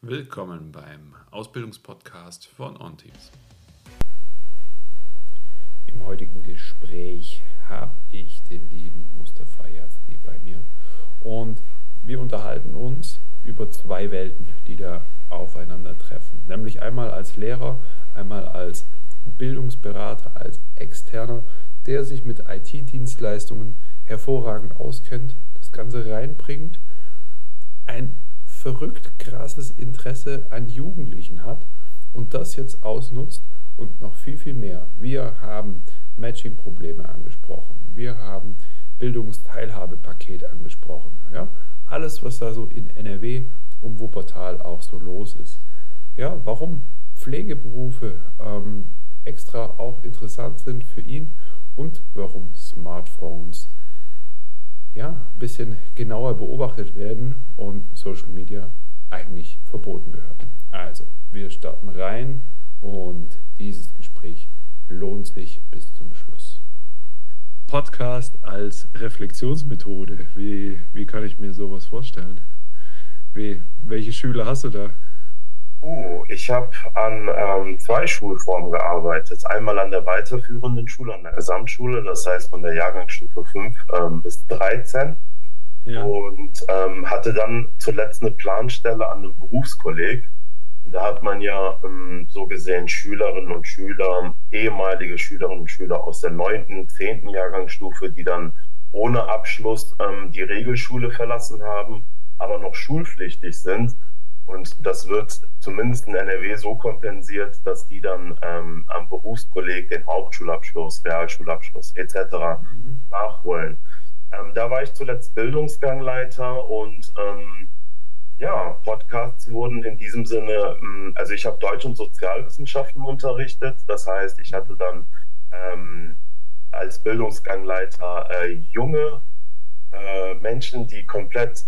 Willkommen beim Ausbildungspodcast von OnTeams. Im heutigen Gespräch habe ich den lieben Mustafa Yazgi bei mir und wir unterhalten uns über zwei Welten, die da aufeinandertreffen. Nämlich einmal als Lehrer, einmal als Bildungsberater, als Externer, der sich mit IT-Dienstleistungen hervorragend auskennt, das Ganze reinbringt, ein verrückt krasses Interesse an Jugendlichen hat und das jetzt ausnutzt und noch viel, viel mehr. Wir haben Matching-Probleme angesprochen. Wir haben Bildungsteilhabepaket angesprochen. Ja? Alles, was da so in NRW um Wuppertal auch so los ist. Ja, warum Pflegeberufe extra auch interessant sind für ihn und warum Smartphones ein bisschen genauer beobachtet werden und Social Media eigentlich verboten gehört. Also, wir starten rein und dieses Gespräch lohnt sich bis zum Schluss. Podcast als Reflexionsmethode. Wie kann ich mir sowas vorstellen? Welche Schüler hast du da? Ich habe an zwei Schulformen gearbeitet. Einmal an der weiterführenden Schule, an der Gesamtschule, das heißt von der Jahrgangsstufe 5 bis 13. Ja. Und hatte dann zuletzt eine Planstelle an einem Berufskolleg. Und da hat man ja so gesehen Schülerinnen und Schüler, ehemalige Schülerinnen und Schüler aus der 9., 10. Jahrgangsstufe, die dann ohne Abschluss die Regelschule verlassen haben, aber noch schulpflichtig sind. Und das wird zumindest in NRW so kompensiert, dass die dann am Berufskolleg den Hauptschulabschluss, Realschulabschluss etc. nachholen. Da war ich zuletzt Bildungsgangleiter und Podcasts wurden in diesem Sinne, also ich habe Deutsch- und Sozialwissenschaften unterrichtet. Das heißt, ich hatte dann als Bildungsgangleiter junge Menschen, die komplett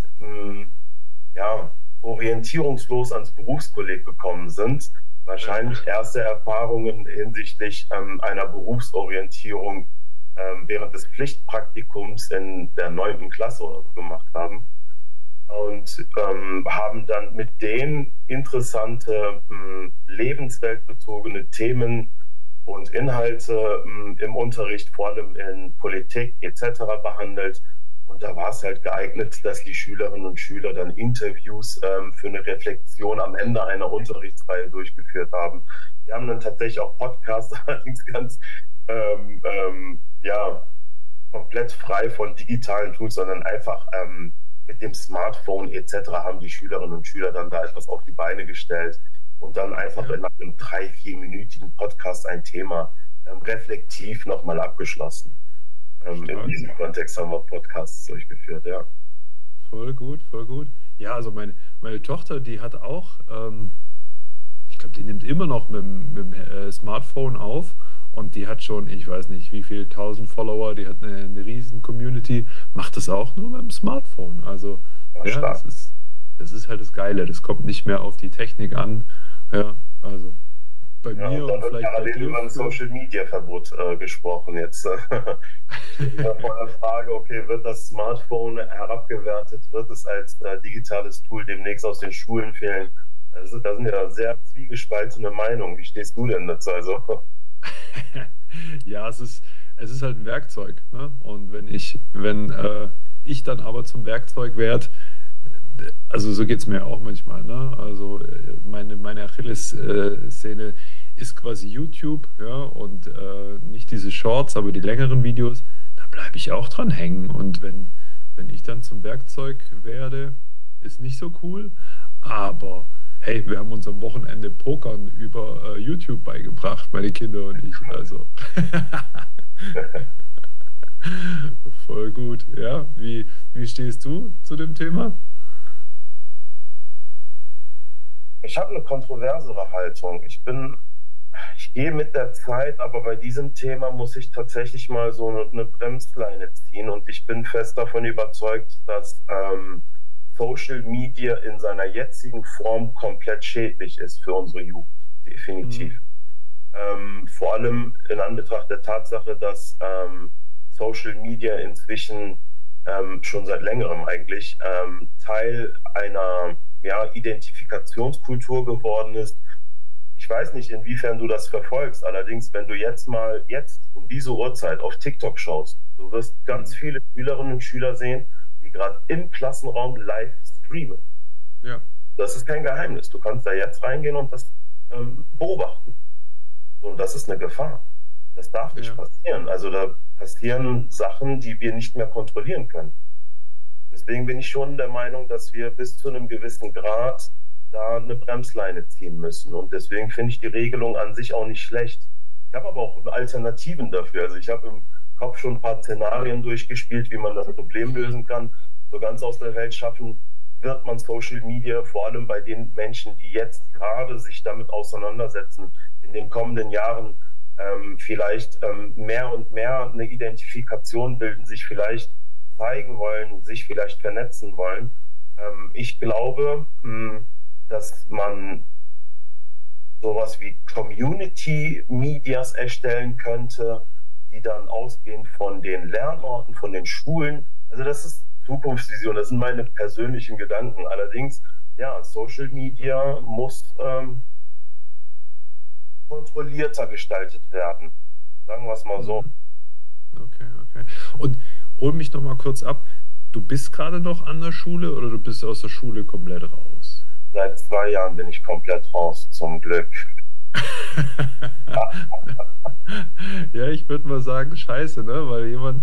orientierungslos ans Berufskolleg gekommen sind, wahrscheinlich erste Erfahrungen hinsichtlich einer Berufsorientierung während des Pflichtpraktikums in der 9. Klasse oder so gemacht haben und haben dann mit denen interessante lebensweltbezogene Themen und Inhalte im Unterricht, vor allem in Politik etc. behandelt. Und da war es halt geeignet, dass die Schülerinnen und Schüler dann Interviews für eine Reflexion am Ende einer Unterrichtsreihe durchgeführt haben. Wir haben dann tatsächlich auch Podcasts, allerdings ganz komplett frei von digitalen Tools, sondern einfach mit dem Smartphone etc. haben die Schülerinnen und Schüler dann da etwas auf die Beine gestellt und dann einfach in einem 3-4-minütigen Podcast ein Thema reflektiv nochmal abgeschlossen. In diesem Kontext haben wir Podcasts durchgeführt, ja. Voll gut, voll gut. Ja, also meine Tochter, die hat auch, ich glaube, die nimmt immer noch mit dem Smartphone auf und die hat schon, ich weiß nicht, wie viele 1000 Follower, die hat eine riesen Community, macht das auch nur mit dem Smartphone. Also, das ist halt das Geile, das kommt nicht mehr auf die Technik an. Ja, also bei mir und vielleicht parallel bei dir. Über ein Social-Media-Verbot gesprochen jetzt. Vor der Frage, okay, wird das Smartphone herabgewertet, wird es als digitales Tool demnächst aus den Schulen fehlen? Da sind ja sehr zwiegespaltene Meinungen. Wie stehst du denn dazu? Also? Ja, es ist halt ein Werkzeug, ne? Und wenn ich dann aber zum Werkzeug werde, also so geht es mir auch manchmal, ne? Also meine Achillessehne ist quasi YouTube, ja, und nicht diese Shorts, aber die längeren Videos, da bleibe ich auch dran hängen. Und wenn ich dann zum Werkzeug werde, ist nicht so cool, aber hey, wir haben uns am Wochenende Pokern über YouTube beigebracht, meine Kinder und ich, also voll gut, ja. Wie stehst du zu dem Thema? Ich habe eine kontroversere Haltung. Ich gehe mit der Zeit, aber bei diesem Thema muss ich tatsächlich mal so eine Bremsleine ziehen und ich bin fest davon überzeugt, dass Social Media in seiner jetzigen Form komplett schädlich ist für unsere Jugend, definitiv. Vor allem in Anbetracht der Tatsache, dass Social Media inzwischen schon seit längerem eigentlich Teil einer ja, Identifikationskultur geworden ist. Ich weiß nicht, inwiefern du das verfolgst. Allerdings, wenn du jetzt um diese Uhrzeit auf TikTok schaust, du wirst ganz Mhm. viele Schülerinnen und Schüler sehen, die gerade im Klassenraum live streamen. Ja, Das ist kein Geheimnis. Du kannst da jetzt reingehen und das beobachten. Und das ist eine Gefahr. Das darf nicht ja. passieren. Also da passieren Sachen, die wir nicht mehr kontrollieren können. Deswegen bin ich schon der Meinung, dass wir bis zu einem gewissen Grad da eine Bremsleine ziehen müssen. Und deswegen finde ich die Regelung an sich auch nicht schlecht. Ich habe aber auch Alternativen dafür. Also ich habe im Kopf schon ein paar Szenarien durchgespielt, wie man das Problem lösen kann. So ganz aus der Welt schaffen wird man Social Media, vor allem bei den Menschen, die jetzt gerade sich damit auseinandersetzen, in den kommenden Jahren vielleicht mehr und mehr eine Identifikation bilden, sich vielleicht zeigen wollen, sich vielleicht vernetzen wollen. Ich glaube, dass man sowas wie Community Medias erstellen könnte, die dann ausgehend von den Lernorten, von den Schulen. Also das ist Zukunftsvision, das sind meine persönlichen Gedanken. Allerdings, ja, Social Media muss kontrollierter gestaltet werden. Sagen wir es mal so. Mhm. Okay, okay. Und hol mich noch mal kurz ab. Du bist gerade noch an der Schule oder du bist aus der Schule komplett raus? Seit 2 Jahren bin ich komplett raus, zum Glück. Ja, ich würde mal sagen, scheiße, ne? Weil jemand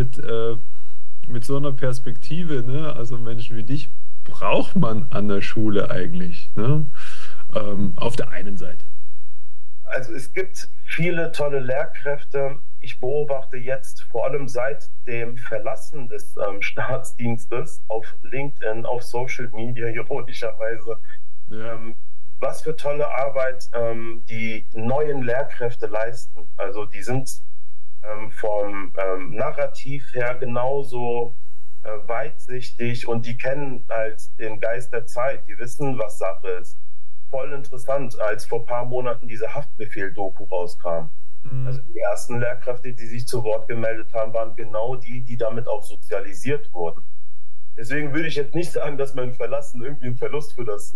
mit so einer Perspektive, ne? Also Menschen wie dich, braucht man an der Schule eigentlich, ne? Auf der einen Seite. Also es gibt viele tolle Lehrkräfte. Ich beobachte jetzt vor allem seit dem Verlassen des Staatsdienstes auf LinkedIn, auf Social Media, ironischerweise, Ja. ähm, was für tolle Arbeit die neuen Lehrkräfte leisten. Also die sind vom Narrativ her genauso weitsichtig und die kennen halt den Geist der Zeit. Die wissen, was Sache ist. Voll interessant, als vor ein paar Monaten diese Haftbefehl-Doku rauskam. Also Mhm. die ersten Lehrkräfte, die sich zu Wort gemeldet haben, waren genau die, die damit auch sozialisiert wurden. Deswegen würde ich jetzt nicht sagen, dass mein Verlassen irgendwie ein Verlust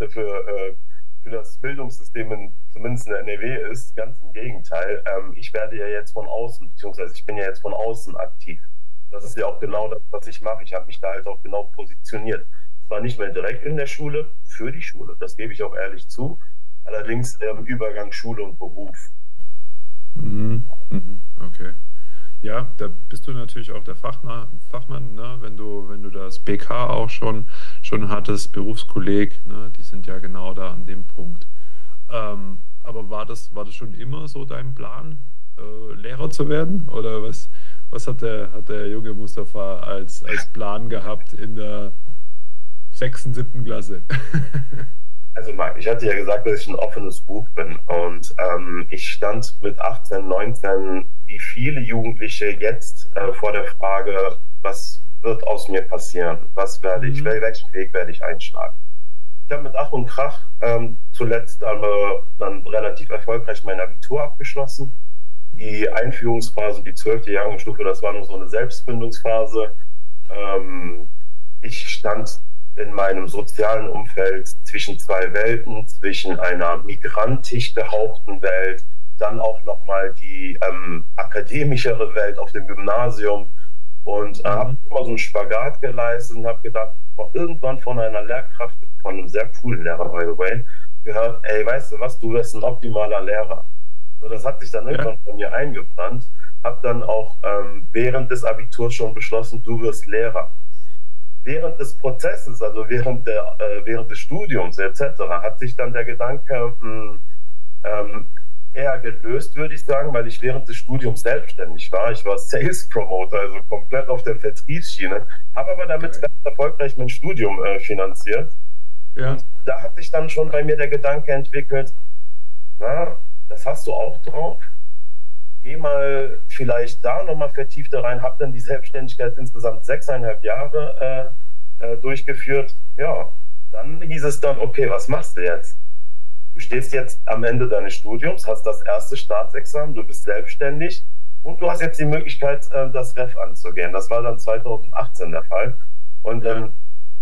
für das Bildungssystem zumindest in der NRW ist. Ganz im Gegenteil. Ich werde ja jetzt von außen, beziehungsweise ich bin ja jetzt von außen aktiv. Das ist ja auch Ja. genau das, was ich mache. Ich habe mich da halt auch genau positioniert. Zwar nicht mehr direkt in der Schule, für die Schule, das gebe ich auch ehrlich zu. Ja. Allerdings Übergang Schule und Beruf. Mhm. Mhm. Okay. Ja, da bist du natürlich auch der Fachmann, ne? Wenn du das BK auch schon hattest, Berufskolleg, ne? Die sind ja genau da an dem Punkt. Aber war das schon immer so dein Plan, Lehrer zu werden? Oder was hat der junge Mustafa als Plan gehabt in der sechsten, siebten Klasse? Also Marc, ich hatte ja gesagt, dass ich ein offenes Buch bin und ich stand mit 18, 19, wie viele Jugendliche jetzt vor der Frage, was wird aus mir passieren? Mhm. Welchen Weg werde ich einschlagen? Ich habe mit Ach und Krach zuletzt aber dann relativ erfolgreich mein Abitur abgeschlossen. Mhm. Die Einführungsphase, die 12. Jahrgangsstufe, das war nur so eine Selbstfindungsphase. Ähm, Ich stand in meinem sozialen Umfeld zwischen zwei Welten, zwischen einer migrantisch gehauchten Welt, dann auch nochmal die akademischere Welt auf dem Gymnasium und habe Mhm. immer so einen Spagat geleistet und habe gedacht, irgendwann von einer Lehrkraft, von einem sehr coolen Lehrer, by the way, gehört, ey, weißt du was, du wirst ein optimaler Lehrer. So, das hat sich dann Ja, irgendwann bei mir eingebrannt. Habe dann auch während des Abiturs schon beschlossen, du wirst Lehrer. Während des Prozesses, also während des Studiums etc., hat sich dann der Gedanke ähm, eher gelöst, würde ich sagen, weil ich während des Studiums selbstständig war. Ich war Sales Promoter, also komplett auf der Vertriebsschiene, habe aber damit geil. ganz erfolgreich mein Studium finanziert. Und Ja, da hat sich dann schon bei mir der Gedanke entwickelt, na, das hast du auch drauf. Geh mal vielleicht da nochmal vertiefter rein, habe dann die Selbstständigkeit insgesamt 6,5 Jahre durchgeführt. Ja, dann hieß es dann, okay, was machst du jetzt? Du stehst jetzt am Ende deines Studiums, hast das erste Staatsexamen, du bist selbstständig und du hast jetzt die Möglichkeit, das Ref anzugehen. Das war dann 2018 der Fall. Und ja.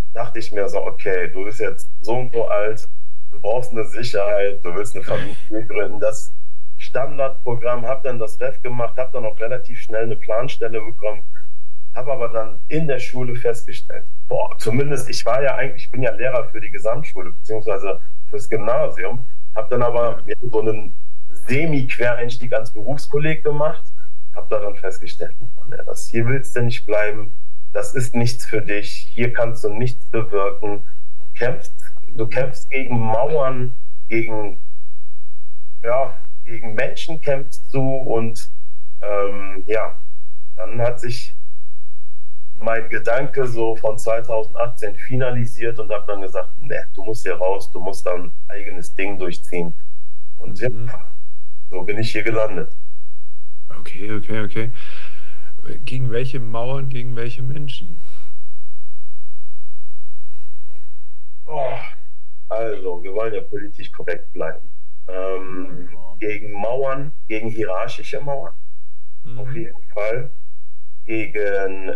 dachte ich mir so, okay, du bist jetzt so und so alt, du brauchst eine Sicherheit, du willst eine Familie gründen. Das Standardprogramm, habe dann das Ref gemacht, habe dann auch relativ schnell eine Planstelle bekommen, habe aber dann in der Schule festgestellt, boah, zumindest ich war ja eigentlich, ich bin ja Lehrer für die Gesamtschule beziehungsweise fürs Gymnasium, habe dann aber Ja. ja, so einen Semi-Quereinstieg ans Berufskolleg gemacht, habe daran festgestellt, oh, ne, das hier willst du nicht bleiben, das ist nichts für dich, hier kannst du nichts bewirken, kämpfst, du Mhm. kämpfst gegen Mauern, gegen, ja, gegen Menschen kämpfst du und ja, dann hat sich mein Gedanke so von 2018 finalisiert und habe dann gesagt, ne, du musst hier raus, du musst dein eigenes Ding durchziehen. Und ja, Mhm. so bin ich hier gelandet. Okay, okay, okay. Gegen welche Mauern, gegen welche Menschen? Oh, also, wir wollen ja politisch korrekt bleiben. Ja. Gegen Mauern, gegen hierarchische Mauern, auf Mhm. jeden Fall. Gegen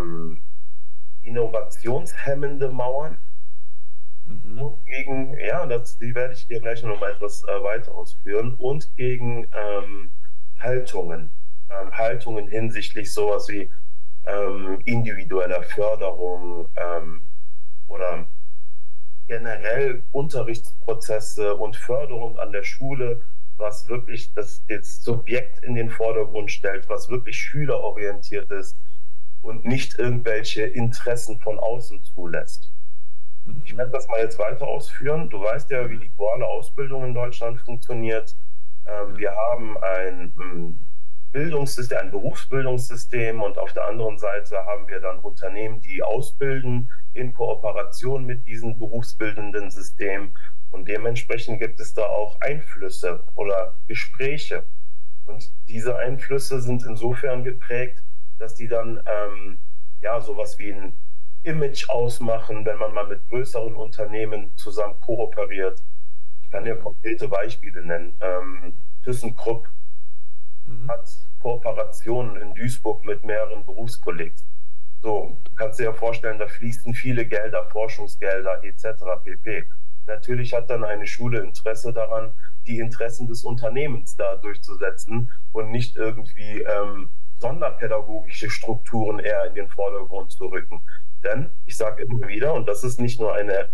innovationshemmende Mauern Mhm. und gegen, ja, die werde ich dir gleich noch mal etwas weiter ausführen, und gegen Haltungen. Haltungen hinsichtlich sowas wie individueller Förderung oder generell Unterrichtsprozesse und Förderung an der Schule, was wirklich das Subjekt in den Vordergrund stellt, was wirklich schülerorientiert ist und nicht irgendwelche Interessen von außen zulässt. Ich werde Mhm. das mal jetzt weiter ausführen. Du weißt ja, wie Ja, die duale Ausbildung in Deutschland funktioniert. ja. Wir haben ein Bildungssystem, ein Berufsbildungssystem, und auf der anderen Seite haben wir dann Unternehmen, die ausbilden in Kooperation mit diesem berufsbildenden System. Und dementsprechend gibt es da auch Einflüsse oder Gespräche. Und diese Einflüsse sind insofern geprägt, dass die dann ja sowas wie ein Image ausmachen, wenn man mal mit größeren Unternehmen zusammen kooperiert. Ich kann dir Ja. konkrete Beispiele nennen. ThyssenKrupp Mhm. hat Kooperationen in Duisburg mit mehreren Berufskollegs. So, du kannst dir ja vorstellen, da fließen viele Gelder, Forschungsgelder etc. pp. Natürlich hat dann eine Schule Interesse daran, die Interessen des Unternehmens da durchzusetzen und nicht irgendwie sonderpädagogische Strukturen eher in den Vordergrund zu rücken. Denn ich sage immer wieder, und das ist nicht nur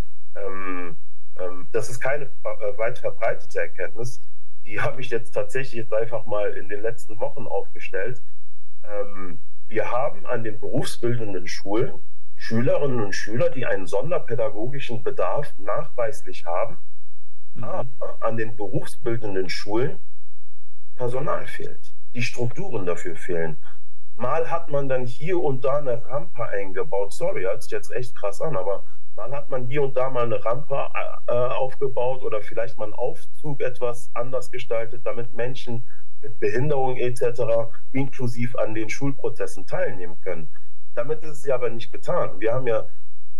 das ist keine weit verbreitete Erkenntnis, die habe ich jetzt tatsächlich jetzt einfach mal in den letzten Wochen aufgestellt. Wir haben an den berufsbildenden Schulen Schülerinnen und Schüler, die einen sonderpädagogischen Bedarf nachweislich haben, Mhm. aber an den berufsbildenden Schulen Personal fehlt. Die Strukturen dafür fehlen. Mal hat man dann hier und da eine Rampe eingebaut. Sorry, hört sich jetzt echt krass an, aber mal hat man hier und da mal eine Rampe aufgebaut oder vielleicht mal einen Aufzug etwas anders gestaltet, damit Menschen mit Behinderung etc. inklusiv an den Schulprozessen teilnehmen können. Damit ist es ja aber nicht getan. Wir haben ja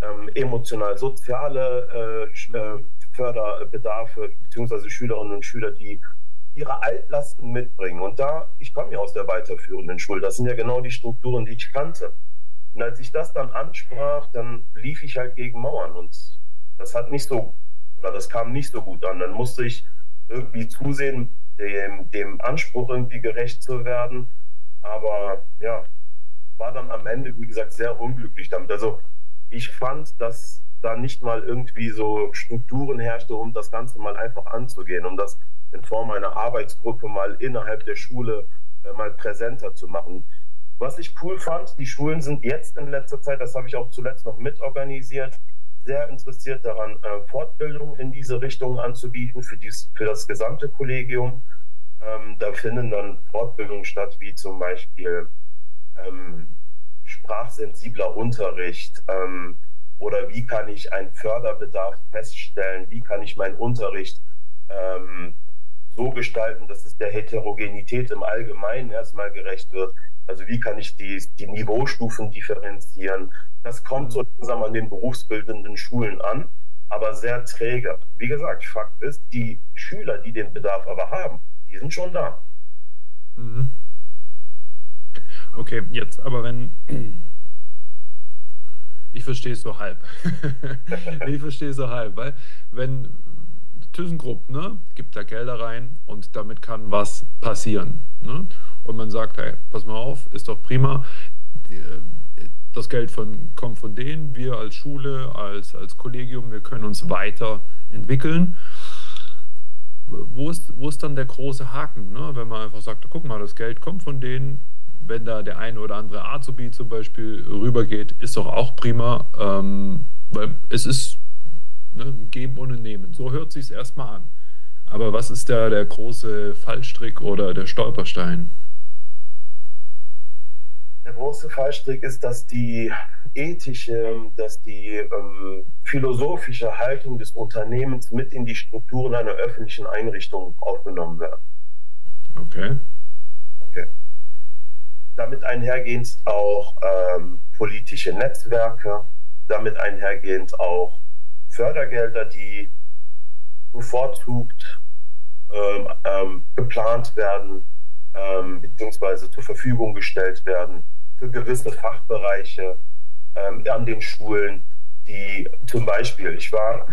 emotional-soziale Mhm. Förderbedarfe, beziehungsweise Schülerinnen und Schüler, die ihre Altlasten mitbringen. Und da, ich komme ja aus der weiterführenden Schule, das sind ja genau die Strukturen, die ich kannte. Und als ich das dann ansprach, dann lief ich halt gegen Mauern, und das hat nicht so, oder das kam nicht so gut an. Dann musste ich irgendwie zusehen, dem Anspruch irgendwie gerecht zu werden. Aber ja, war dann am Ende, wie gesagt, sehr unglücklich damit. Also ich fand, dass da nicht mal irgendwie so Strukturen herrschte, um das Ganze mal einfach anzugehen, um das in Form einer Arbeitsgruppe mal innerhalb der Schule mal präsenter zu machen. Was ich cool fand, die Schulen sind jetzt in letzter Zeit, das habe ich auch zuletzt noch mitorganisiert, sehr interessiert daran, Fortbildung in diese Richtung anzubieten für das gesamte Kollegium. Da finden dann Fortbildungen statt, wie zum Beispiel ähm, sprachsensibler Unterricht, oder wie kann ich einen Förderbedarf feststellen, wie kann ich meinen Unterricht ähm, so gestalten, dass es der Heterogenität im Allgemeinen erstmal gerecht wird. Also wie kann ich die Niveaustufen differenzieren? Das kommt so Mhm. langsam an den berufsbildenden Schulen an, aber sehr träge. Wie gesagt, Fakt ist, die Schüler, die den Bedarf aber haben, die sind schon da. Mhm. Okay, jetzt aber wenn Ich verstehe es so halb. Ich verstehe es so halb, weil wenn ThyssenKrupp, ne, gibt da Gelder rein und damit kann was passieren. Ne? Und man sagt, hey, pass mal auf, ist doch prima. Das Geld kommt von denen, wir als Schule, als Kollegium, wir können uns weiterentwickeln. Wo ist dann der große Haken, ne? Wenn man einfach sagt, guck mal, das Geld kommt von denen, wenn da der eine oder andere Azubi zum Beispiel rübergeht, ist doch auch prima, weil es ist, ne, ein Geben und ein Nehmen. So hört sich es erstmal an. Aber was ist da der große Fallstrick oder der Stolperstein? Der große Fallstrick ist, dass die philosophische Haltung des Unternehmens mit in die Strukturen einer öffentlichen Einrichtung aufgenommen wird. Okay. Okay. Damit einhergehend auch politische Netzwerke, damit einhergehend auch Fördergelder, die bevorzugt geplant werden, beziehungsweise zur Verfügung gestellt werden für gewisse Fachbereiche an den Schulen, die zum Beispiel, ich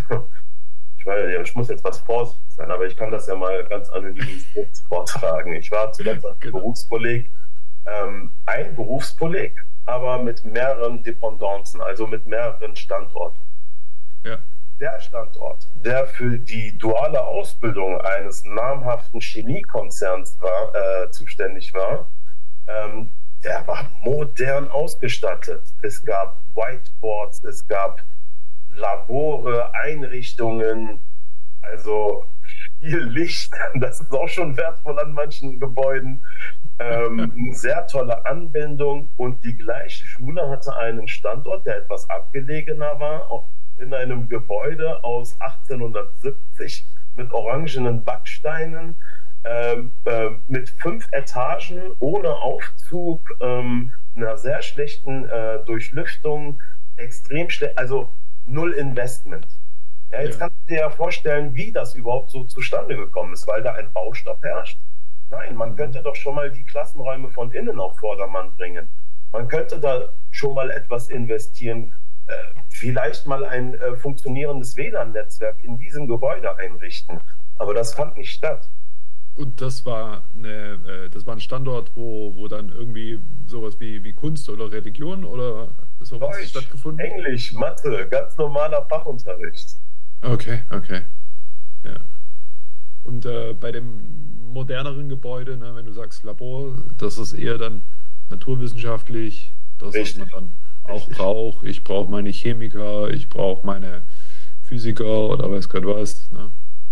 muss jetzt was vorsichtig sein, aber ich kann das ja mal ganz anonymisiert vortragen. Ich war zuletzt als Genau. Berufskolleg, ein Berufskolleg, aber mit mehreren Dependancen, also mit mehreren Standorten. Ja. Der Standort, der für die duale Ausbildung eines namhaften Chemiekonzerns zuständig war, der war modern ausgestattet. Es gab Whiteboards, es gab Labore, Einrichtungen, also viel Licht. Das ist auch schon wertvoll an manchen Gebäuden. Eine sehr tolle Anbindung, und die gleiche Schule hatte einen Standort, der etwas abgelegener war, in einem Gebäude aus 1870 mit orangenen Backsteinen, mit 5 Etagen, ohne Aufzug, einer sehr schlechten Durchlüftung, extrem schlecht, also null Investment. Ja, jetzt Ja. kannst du dir ja vorstellen, wie das überhaupt so zustande gekommen ist, weil da ein Baustopp herrscht. Nein, man könnte doch schon mal die Klassenräume von innen auf Vordermann bringen. Man könnte da schon mal etwas investieren, vielleicht mal ein funktionierendes WLAN-Netzwerk in diesem Gebäude einrichten. Aber das fand nicht statt. Und das war ein Standort, wo dann irgendwie sowas wie Kunst oder Religion oder sowas Deutsch, stattgefunden? Englisch, Mathe, ganz normaler Fachunterricht. Okay, okay. Ja. Und bei dem moderneren Gebäude, ne, wenn du sagst Labor, das ist eher dann naturwissenschaftlich, das, was man Richtig, dann auch richtig. braucht. Ich brauche meine Chemiker, ich brauche meine Physiker oder weiß Gott was. Ne?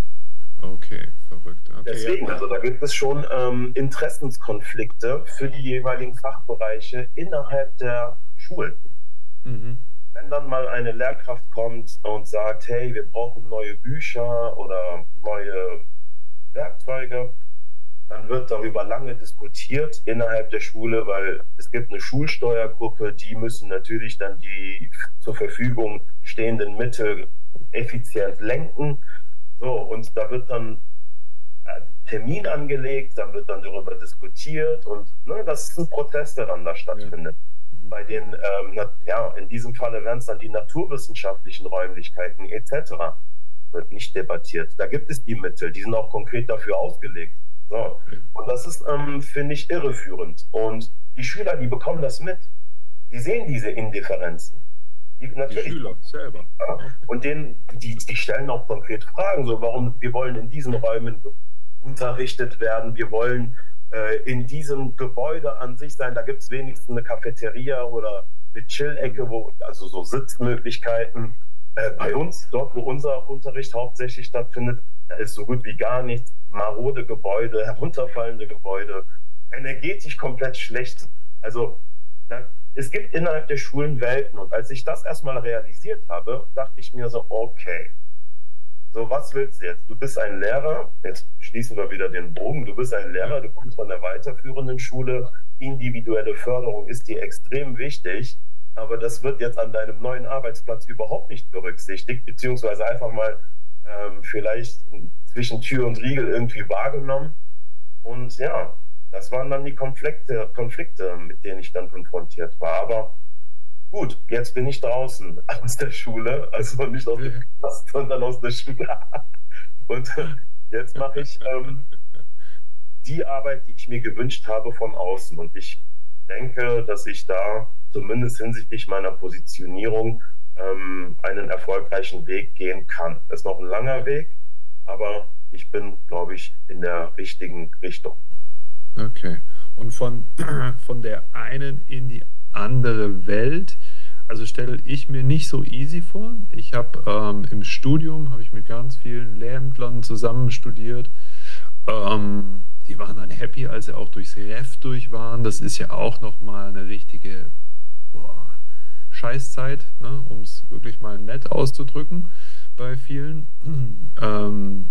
Okay, verrückt. Okay, ja. Deswegen, also da gibt es schon Interessenskonflikte für die jeweiligen Fachbereiche innerhalb der Schulen. Mhm. Wenn dann mal eine Lehrkraft kommt und sagt, hey, wir brauchen neue Bücher oder neue Werkzeuge, dann wird darüber lange diskutiert innerhalb der Schule, weil es gibt eine Schulsteuergruppe, die müssen natürlich dann die zur Verfügung stehenden Mittel effizient lenken. So, und da wird dann ein Termin angelegt, dann wird dann darüber diskutiert, und ne, das ist ein Prozess, der dann da Ja. stattfindet. Mhm. Bei den, in diesem Falle wären es dann die naturwissenschaftlichen Räumlichkeiten etc. Wird nicht debattiert. Da gibt es die Mittel, die sind auch konkret dafür ausgelegt. So. Ja. Und das ist, finde ich, irreführend. Und die Schüler, die bekommen das mit. Die sehen diese Indifferenzen. Die Natürlich. Schüler selber. Ja. Okay. Und die stellen auch konkret Fragen, so warum wir wollen in diesen Räumen unterrichtet werden, wir wollen in diesem Gebäude an sich sein, da gibt es wenigstens eine Cafeteria oder eine Chill-Ecke, also so Sitzmöglichkeiten. Bei uns, dort wo unser Unterricht hauptsächlich stattfindet, da ist so gut wie gar nichts, marode Gebäude, herunterfallende Gebäude, energetisch komplett schlecht. Also es gibt innerhalb der Schulen Welten, und als ich das erstmal realisiert habe, dachte ich mir so, okay, so was willst du jetzt? Du bist ein Lehrer, jetzt schließen wir wieder den Bogen, du bist ein Lehrer, du kommst von der weiterführenden Schule, individuelle Förderung ist dir extrem wichtig, aber das wird jetzt an deinem neuen Arbeitsplatz überhaupt nicht berücksichtigt, beziehungsweise einfach mal vielleicht zwischen Tür und Riegel irgendwie wahrgenommen. Und ja, das waren dann die Konflikte, mit denen ich dann konfrontiert war. Aber Gut, jetzt bin ich draußen aus der Schule, also nicht aus dem Knast, sondern aus der Schule. Und jetzt mache ich die Arbeit, die ich mir gewünscht habe von außen. Und ich denke, dass ich da zumindest hinsichtlich meiner Positionierung einen erfolgreichen Weg gehen kann. Es ist noch ein langer Weg, aber ich bin, glaube ich, in der richtigen Richtung. Okay. Und von der einen in die andere Welt, also stelle ich mir nicht so easy vor. Ich habe im Studium, habe ich mit ganz vielen Lehrämtlern zusammen studiert. Die waren dann happy, als sie auch durchs Ref durch waren. Das ist ja auch nochmal eine richtige, boah, Scheißzeit, ne, um es wirklich mal nett auszudrücken bei vielen. Ähm,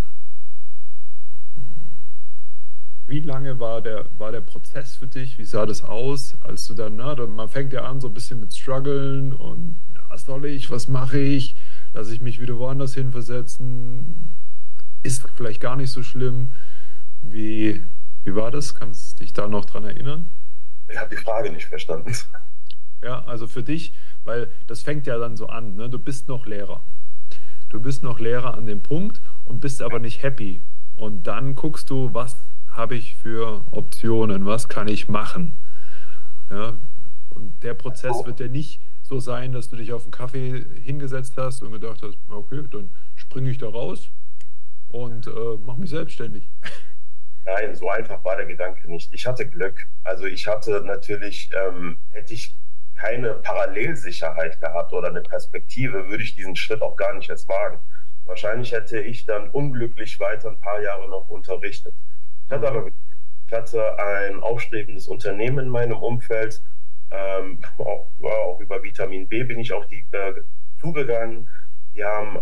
Wie lange war der Prozess für dich? Wie sah das aus, als du dann, na, man fängt ja an so ein bisschen mit Struggeln und was soll ich, was mache ich? Lasse ich mich wieder woanders hinversetzen? Ist vielleicht gar nicht so schlimm. Wie, wie war das? Kannst du dich da noch dran erinnern? Ich habe die Frage nicht verstanden. Ja, also für dich, weil das fängt ja dann so an, ne? Du bist noch Lehrer. Du bist noch Lehrer an dem Punkt und bist aber nicht happy. Und dann guckst du, was habe ich für Optionen, was kann ich machen? Ja, und der Prozess So, wird ja nicht so sein, dass du dich auf einen Kaffee hingesetzt hast und gedacht hast, okay, dann springe ich da raus und mache mich selbstständig. nein, so einfach war der Gedanke nicht. Ich hatte Glück. Also ich hatte natürlich, hätte ich keine Parallelsicherheit gehabt oder eine Perspektive, würde ich diesen Schritt auch gar nicht erst wagen. Wahrscheinlich hätte ich dann unglücklich weiter ein paar Jahre noch unterrichtet. Ich hatte aber Mhm. Glück. Ich hatte ein aufstrebendes Unternehmen in meinem Umfeld. Auch über Vitamin B bin ich auf die zugegangen. Die haben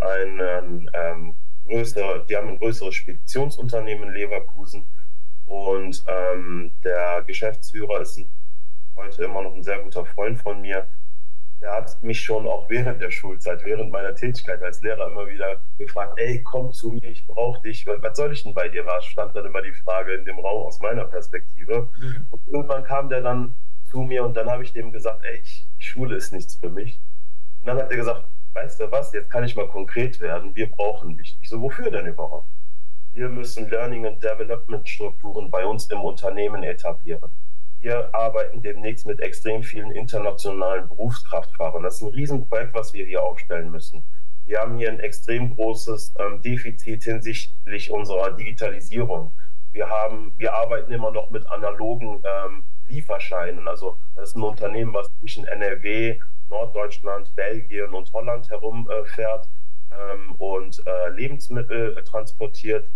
die haben ein größeres Speditionsunternehmen in Leverkusen. Und der Geschäftsführer ist heute immer noch ein sehr guter Freund von mir. Der hat mich schon auch während der Schulzeit, während meiner Tätigkeit als Lehrer immer wieder gefragt, ey, komm zu mir, ich brauche dich. Was soll ich denn bei dir? War stand dann immer die Frage in dem Raum aus meiner Perspektive. Ja. Und irgendwann kam der dann zu mir und dann habe ich dem gesagt, ey, Schule ist nichts für mich. Und dann hat er gesagt, weißt du was, jetzt kann ich mal konkret werden, wir brauchen dich. Ich so, wofür denn überhaupt? Wir müssen Learning and Development Strukturen bei uns im Unternehmen etablieren. Wir arbeiten demnächst mit extrem vielen internationalen Berufskraftfahrern. Das ist ein Riesenprojekt, was wir hier aufstellen müssen. Wir haben hier ein extrem großes Defizit hinsichtlich unserer Digitalisierung. Wir arbeiten immer noch mit analogen Lieferscheinen. Also das ist ein Unternehmen, was zwischen NRW, Norddeutschland, Belgien und Holland herumfährt und Lebensmittel transportiert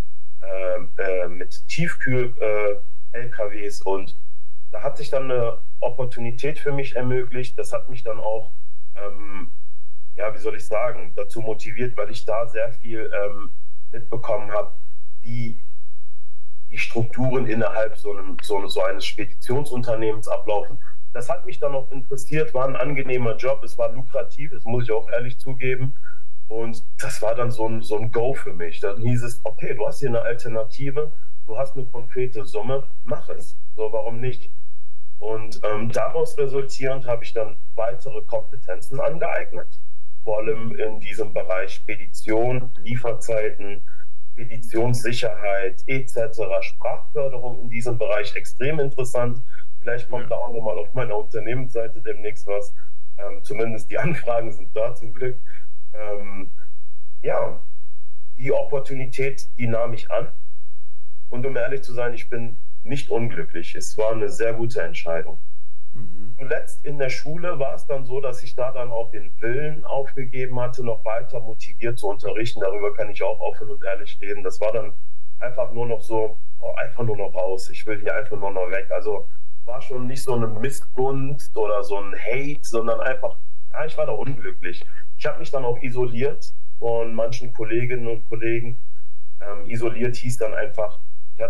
mit Tiefkühl-LKWs und da hat sich dann eine Opportunität für mich ermöglicht. Das hat mich dann auch, ja, wie soll ich sagen, dazu motiviert, weil ich da sehr viel mitbekommen habe, wie die Strukturen innerhalb so eines Speditionsunternehmens ablaufen. Das hat mich dann auch interessiert, war ein angenehmer Job, es war lukrativ, das muss ich auch ehrlich zugeben. Und das war dann so ein Go für mich. Dann hieß es, okay, du hast hier eine Alternative, du hast eine konkrete Summe, mach es. So, warum nicht? Und daraus resultierend habe ich dann weitere Kompetenzen angeeignet, vor allem in diesem Bereich Spedition, Lieferzeiten, Speditionssicherheit etc., Sprachförderung in diesem Bereich extrem interessant. Vielleicht kommt Ja. da auch nochmal auf meiner Unternehmensseite demnächst was. Zumindest die Anfragen sind da zum Glück. Ähm, ja, die Opportunität, die nahm ich an. Und um ehrlich zu sein, ich bin nicht unglücklich. Es war eine sehr gute Entscheidung. Mhm. Zuletzt in der Schule war es dann so, dass ich da dann auch den Willen aufgegeben hatte, noch weiter motiviert zu unterrichten. Darüber kann ich auch offen und ehrlich reden. Das war dann einfach nur noch so, oh, einfach nur noch raus. Ich will hier einfach nur noch weg. Also war schon nicht so eine Missgunst oder so ein Hate, sondern einfach, ja, ich war da unglücklich. Ich habe mich dann auch isoliert von manchen Kolleginnen und Kollegen. Isoliert hieß dann einfach,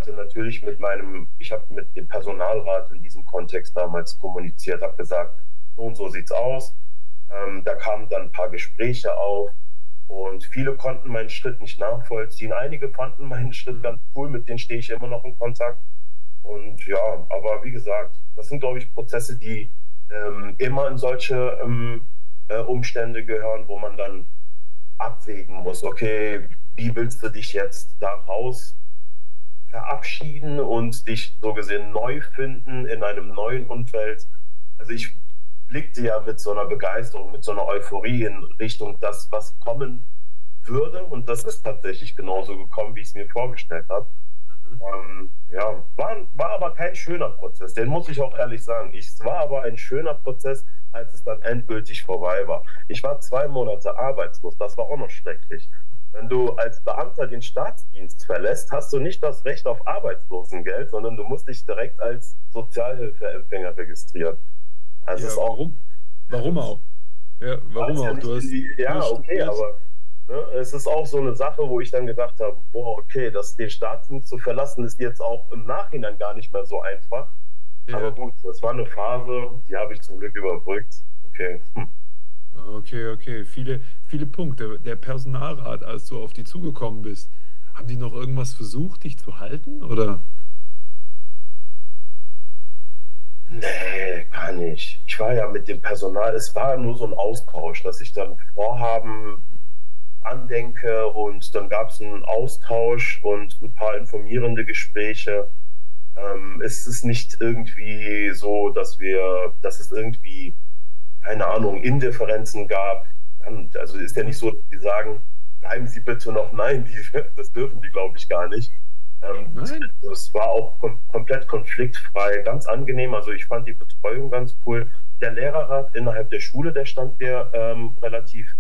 ich habe mit dem Personalrat in diesem Kontext damals kommuniziert, habe gesagt, so und so sieht's aus. Da kamen dann ein paar Gespräche auf und viele konnten meinen Schritt nicht nachvollziehen. Einige fanden meinen Schritt ganz cool, mit denen stehe ich immer noch in Kontakt. Und ja, aber wie gesagt, das sind, glaube ich, Prozesse, die immer in solche Umstände gehören, wo man dann abwägen muss, okay, wie willst du dich jetzt daraus verabschieden und dich so gesehen neu finden in einem neuen Umfeld. Also ich blickte ja mit so einer Begeisterung, mit so einer Euphorie in Richtung das, was kommen würde. Und das ist tatsächlich genauso gekommen, wie ich es mir vorgestellt habe. Mhm. Ja, war aber kein schöner Prozess, den muss ich auch ehrlich sagen. Es war aber ein schöner Prozess, als es dann endgültig vorbei war. Ich war 2 Monate arbeitslos, das war auch noch schrecklich. Wenn du als Beamter den Staatsdienst verlässt, hast du nicht das Recht auf Arbeitslosengeld, sondern du musst dich direkt als Sozialhilfeempfänger registrieren. Also es Ja, ist auch, warum? Warum auch? Ja, warum ist ja auch? nicht Du in hast die, ja, okay, studiert. aber ne, es ist auch so eine Sache, wo ich dann gedacht habe, boah, okay, den Staatsdienst zu verlassen, ist jetzt auch im Nachhinein gar nicht mehr so einfach. Aber Ja. gut, das war eine Phase, die habe ich zum Glück überbrückt. Okay. Okay, okay. Viele Punkte. Der Personalrat, als du auf die zugekommen bist, haben die noch irgendwas versucht, dich zu halten? Oder? Nee, gar nicht. Ich war ja mit dem Personal, es war nur so ein Austausch, dass ich dann Vorhaben andenke und dann gab es einen Austausch und ein paar informierende Gespräche. Es ist nicht irgendwie so, dass es irgendwie, keine Ahnung, Indifferenzen gab. Also ist ja Mhm. nicht so, dass die sagen, bleiben Sie bitte noch. Nein, das dürfen die, glaube ich, gar nicht. Nein? Es war auch komplett konfliktfrei, ganz angenehm. Also ich fand die Betreuung ganz cool. Der Lehrerrat innerhalb der Schule, der stand mir relativ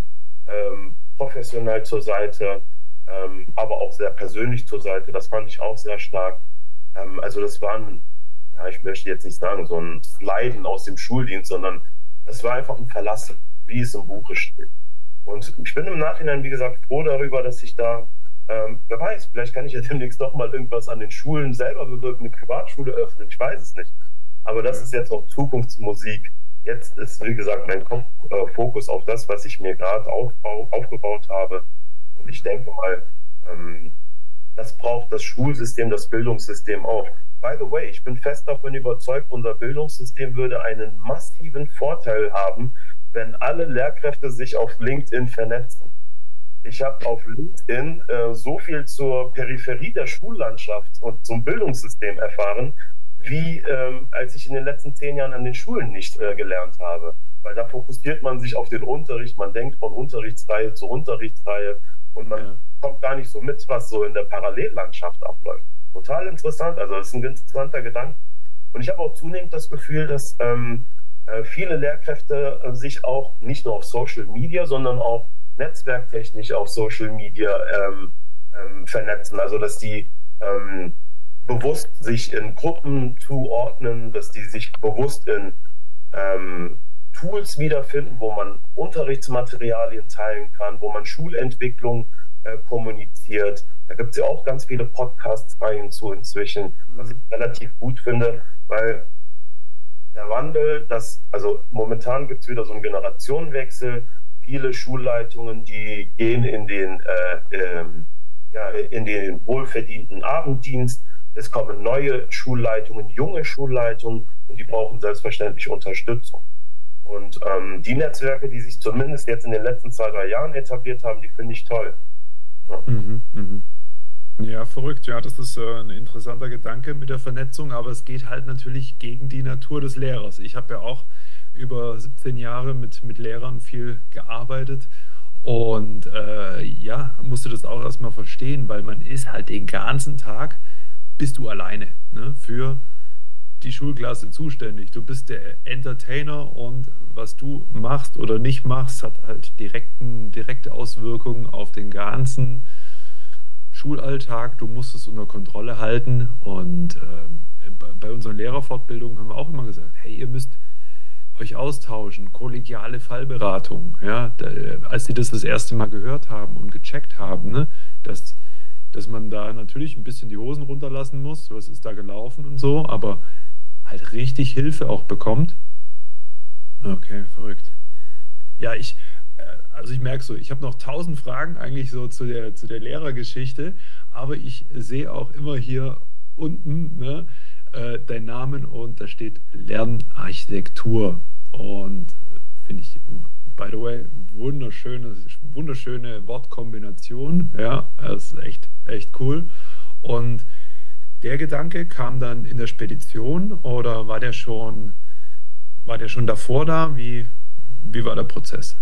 professionell zur Seite, aber auch sehr persönlich zur Seite. Das fand ich auch sehr stark. Also das waren, ja, ich möchte jetzt nicht sagen, so ein Sliden aus dem Schuldienst, sondern es war einfach ein Verlassen, wie es im Buche steht. Und ich bin im Nachhinein, wie gesagt, froh darüber, dass ich da, wer weiß, vielleicht kann ich ja demnächst doch mal irgendwas an den Schulen selber bewirken, eine Privatschule öffnen, ich weiß es nicht. Aber das Ja. ist jetzt auch Zukunftsmusik. Jetzt ist, wie gesagt, mein Fokus auf das, was ich mir gerade aufgebaut habe. Und ich Mhm. denke mal, ähm, das braucht das Schulsystem, das Bildungssystem auch. By the way, ich bin fest davon überzeugt, unser Bildungssystem würde einen massiven Vorteil haben, wenn alle Lehrkräfte sich auf LinkedIn vernetzen. Ich habe auf LinkedIn so viel zur Peripherie der Schullandschaft und zum Bildungssystem erfahren, wie als ich in den letzten 10 Jahren an den Schulen nicht gelernt habe. Weil da fokussiert man sich auf den Unterricht, man denkt von Unterrichtsreihe zu Unterrichtsreihe und man Ja. kommt gar nicht so mit, was so in der Parallellandschaft abläuft. Total interessant, also das ist ein interessanter Gedanke. Und ich habe auch zunehmend das Gefühl, dass viele Lehrkräfte sich auch nicht nur auf Social Media, sondern auch netzwerktechnisch auf Social Media vernetzen. Also dass die bewusst sich in Gruppen zuordnen, dass die sich bewusst in ähm, Tools wiederfinden, wo man Unterrichtsmaterialien teilen kann, wo man Schulentwicklung kommuniziert. Da gibt es ja auch ganz viele Podcast-Reihen zu inzwischen, was ich Mhm. relativ gut finde, weil der Wandel, also momentan gibt es wieder so einen Generationenwechsel. Viele Schulleitungen, die gehen ja, in den wohlverdienten Abenddienst. Es kommen neue Schulleitungen, junge Schulleitungen und die brauchen selbstverständlich Unterstützung. Und die Netzwerke, die sich zumindest jetzt in den letzten 2, 3 Jahren etabliert haben, die finde ich toll. Ja. Mhm. Mhm. Ja, verrückt. Ja, das ist ein interessanter Gedanke mit der Vernetzung, aber es geht halt natürlich gegen die Natur des Lehrers. Ich habe ja auch über 17 Jahre mit Lehrern viel gearbeitet und ja, musste das auch erstmal verstehen, weil man ist halt den ganzen Tag, bist du alleine, ne, für die Schulklasse zuständig. Du bist der Entertainer und was du machst oder nicht machst, hat halt direkte Auswirkungen auf den ganzen Schulalltag. Du musst es unter Kontrolle halten. Und bei unseren Lehrerfortbildungen haben wir auch immer gesagt, hey, ihr müsst euch austauschen, kollegiale Fallberatung. Ja, als sie das erste Mal gehört haben und gecheckt haben, ne, dass man da natürlich ein bisschen die Hosen runterlassen muss, was ist da gelaufen und so, aber halt richtig Hilfe auch bekommt. Okay, verrückt. Ja, also ich merke so, ich habe noch 1000 Fragen eigentlich so zu der Lehrergeschichte, aber ich sehe auch immer hier unten, ne, deinen Namen und da steht Lernarchitektur. Und finde ich, by the way, wunderschöne Wortkombination. Ja, das ist echt cool. Und der Gedanke kam dann in der Spedition oder war der schon davor da? Wie war der Prozess?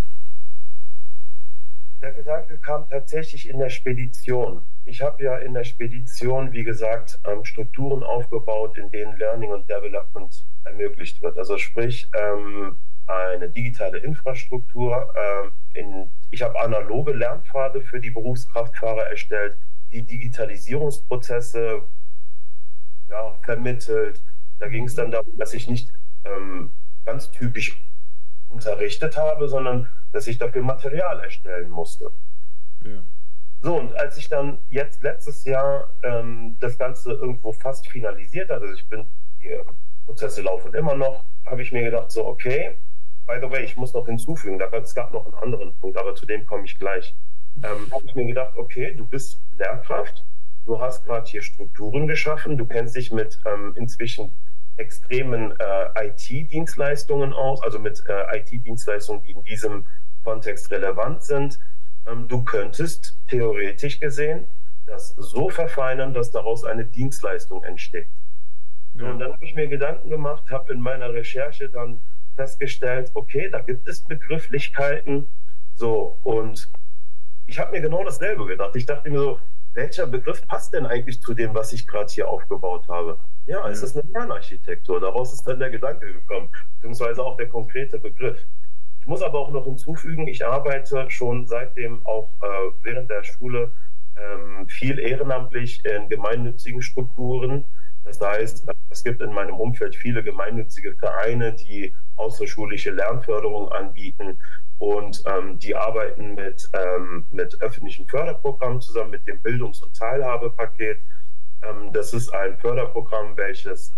Der Gedanke kam tatsächlich in der Spedition. Ich habe ja in der Spedition, wie gesagt, Strukturen aufgebaut, in denen Learning und Development ermöglicht wird. Also sprich, eine digitale Infrastruktur. Ich habe analoge Lernpfade für die Berufskraftfahrer erstellt, die Digitalisierungsprozesse vermittelt. Da ging es dann darum, dass ich nicht ganz typisch unterrichtet habe, sondern dass ich dafür Material erstellen musste. Ja. So, und als ich dann jetzt letztes Jahr das Ganze irgendwo fast finalisiert hatte, also die Prozesse laufen immer noch, habe ich mir gedacht, so, okay, by the way, ich muss noch hinzufügen, es gab noch einen anderen Punkt, aber zu dem komme ich gleich. Habe ich mir gedacht, okay, du bist Lehrkraft, du hast gerade hier Strukturen geschaffen, du kennst dich mit inzwischen extremen IT-Dienstleistungen aus, also mit IT-Dienstleistungen, die in diesem Kontext relevant sind. Du könntest theoretisch gesehen das so verfeinern, dass daraus eine Dienstleistung entsteht. Ja. Und dann habe ich mir Gedanken gemacht, habe in meiner Recherche dann festgestellt, okay, da gibt es Begrifflichkeiten. So, und ich habe mir genau dasselbe gedacht. Ich dachte mir so, welcher Begriff passt denn eigentlich zu dem, was ich gerade hier aufgebaut habe? Ja, es ist eine Lernarchitektur. Daraus ist dann der Gedanke gekommen, beziehungsweise auch der konkrete Begriff. Ich muss aber auch noch hinzufügen, ich arbeite schon seitdem auch während der Schule viel ehrenamtlich in gemeinnützigen Strukturen. Das heißt, es gibt in meinem Umfeld viele gemeinnützige Vereine, die außerschulische Lernförderung anbieten und die arbeiten mit öffentlichen Förderprogrammen zusammen, mit dem Bildungs- und Teilhabepaket. Das ist ein Förderprogramm, welches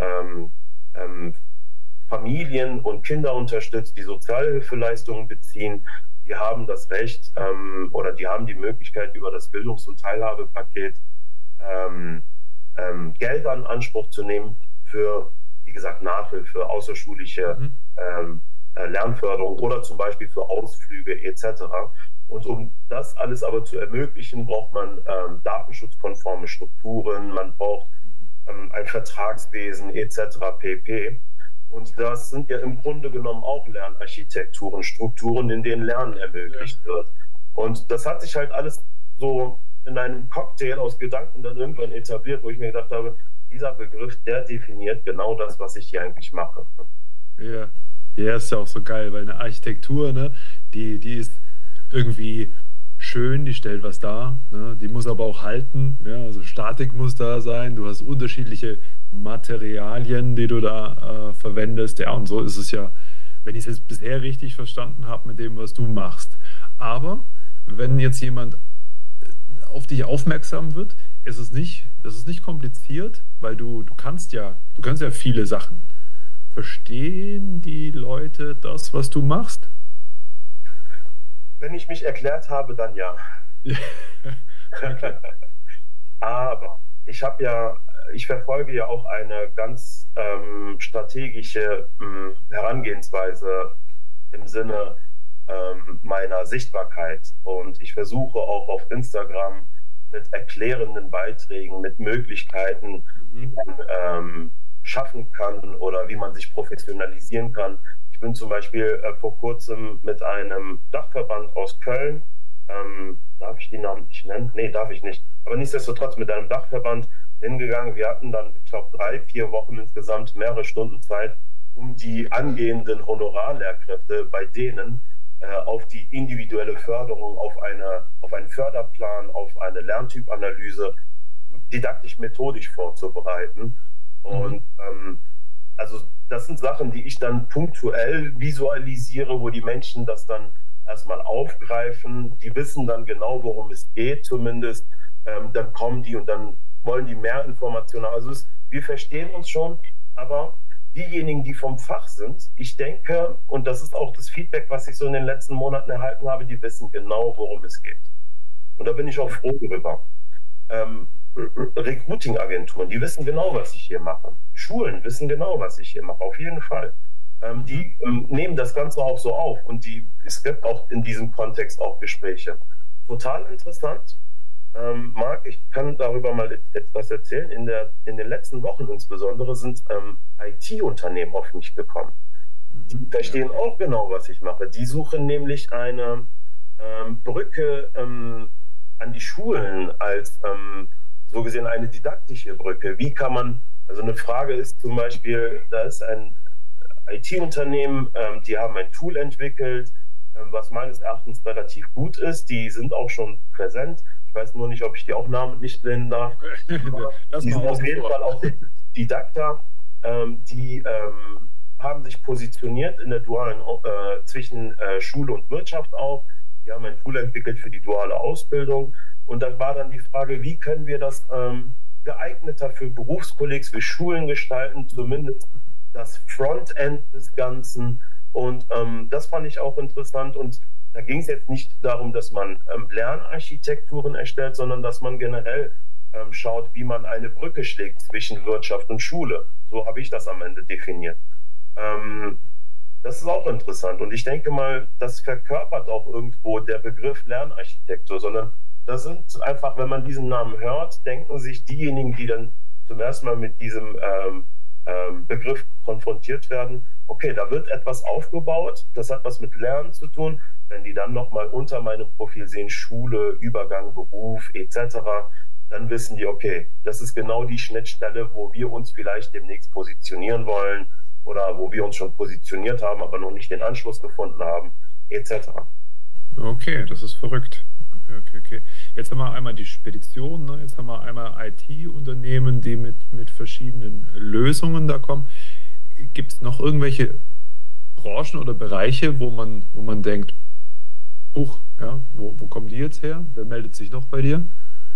Familien und Kinder unterstützt, die Sozialhilfeleistungen beziehen. Die haben das Recht oder die haben die Möglichkeit, über das Bildungs- und Teilhabepaket Gelder in Anspruch zu nehmen für, wie gesagt, Nachhilfe, außerschulische Lernförderung oder zum Beispiel für Ausflüge etc. Und um das alles aber zu ermöglichen, braucht man datenschutzkonforme Strukturen, man braucht ein Vertragswesen etc. pp. Und das sind ja im Grunde genommen auch Lernarchitekturen, Strukturen, in denen Lernen ermöglicht wird. Und das hat sich halt alles so in einem Cocktail aus Gedanken dann irgendwann etabliert, wo ich mir gedacht habe, dieser Begriff, der definiert genau das, was ich hier eigentlich mache. Ja, ja, ist ja auch so geil, weil eine Architektur, ne, die ist irgendwie schön, die stellt was dar, ne, die muss aber auch halten, ja, also Statik muss da sein, du hast unterschiedliche Materialien, die du da verwendest, ja, und so ist es ja, wenn ich es jetzt bisher richtig verstanden habe mit dem, was du machst. Aber wenn jetzt jemand auf dich aufmerksam wird, ist es nicht kompliziert, weil du kannst ja viele Sachen. Verstehen die Leute das, was du machst? Wenn ich mich erklärt habe, dann ja. Okay. Aber ich verfolge ja auch eine ganz strategische Herangehensweise im Sinne meiner Sichtbarkeit. Und ich versuche auch auf Instagram mit erklärenden Beiträgen, mit Möglichkeiten, die man schaffen kann oder wie man sich professionalisieren kann. Ich bin zum Beispiel vor kurzem mit einem Dachverband aus Köln, darf ich die Namen nicht nennen? Nee, darf ich nicht. Aber nichtsdestotrotz mit einem Dachverband hingegangen. Wir hatten dann, ich glaube, 3, 4 Wochen insgesamt mehrere Stunden Zeit, um die angehenden Honorarlehrkräfte bei denen auf die individuelle Förderung, auf einen Förderplan, auf eine Lerntypanalyse didaktisch-methodisch vorzubereiten. Und also das sind Sachen, die ich dann punktuell visualisiere, wo die Menschen das dann erstmal aufgreifen. Die wissen dann genau, worum es geht zumindest. Dann kommen die und dann wollen die mehr Informationen. Also wir verstehen uns schon, aber diejenigen, die vom Fach sind, ich denke, und das ist auch das Feedback, was ich so in den letzten Monaten erhalten habe, die wissen genau, worum es geht. Und da bin ich auch froh darüber. Recruiting-Agenturen, die wissen genau, was ich hier mache. Schulen wissen genau, was ich hier mache, auf jeden Fall. Mhm. Die nehmen das Ganze auch so auf und es gibt auch in diesem Kontext auch Gespräche. Total interessant. Marc, ich kann darüber mal etwas erzählen. In den letzten Wochen insbesondere sind IT-Unternehmen auf mich gekommen. Die Mhm. Ja. verstehen auch genau, was ich mache. Die suchen nämlich eine Brücke an die Schulen als so gesehen eine didaktische Brücke. Wie kann man, also eine Frage ist zum Beispiel, da ist ein IT-Unternehmen, die haben ein Tool entwickelt, was meines Erachtens relativ gut ist. Die sind auch schon präsent. Ich weiß nur nicht, ob ich die auch namentlich nennen darf. Lass Die mal sind auf außen jeden vor. Fall auch Didakter. Die haben sich positioniert in der dualen, zwischen Schule und Wirtschaft auch. Die haben ein Tool entwickelt für die duale Ausbildung. Und dann war dann die Frage, wie können wir das geeigneter für Berufskollegs, für Schulen gestalten, Mhm. zumindest das Frontend des Ganzen. Und das fand ich auch interessant. Und da ging es jetzt nicht darum, dass man Lernarchitekturen erstellt, sondern dass man generell schaut, wie man eine Brücke schlägt zwischen Wirtschaft und Schule. So habe ich das am Ende definiert. Ähm, Das ist auch interessant. Und ich denke mal, das verkörpert auch irgendwo der Begriff Lernarchitektur, sondern das sind einfach, wenn man diesen Namen hört, denken sich diejenigen, die dann zum ersten Mal mit diesem Begriff konfrontiert werden, okay, da wird etwas aufgebaut, das hat was mit Lernen zu tun. Wenn die dann nochmal unter meinem Profil sehen, Schule, Übergang, Beruf etc., dann wissen die, okay, das ist genau die Schnittstelle, wo wir uns vielleicht demnächst positionieren wollen oder wo wir uns schon positioniert haben, aber noch nicht den Anschluss gefunden haben, etc. Okay, das ist verrückt. Okay, okay, okay. Jetzt haben wir einmal die Spedition, ne? Jetzt haben wir einmal IT-Unternehmen, die mit verschiedenen Lösungen da kommen. Gibt es noch irgendwelche Branchen oder Bereiche, wo man denkt, huch, ja, wo kommen die jetzt her? Wer meldet sich noch bei dir?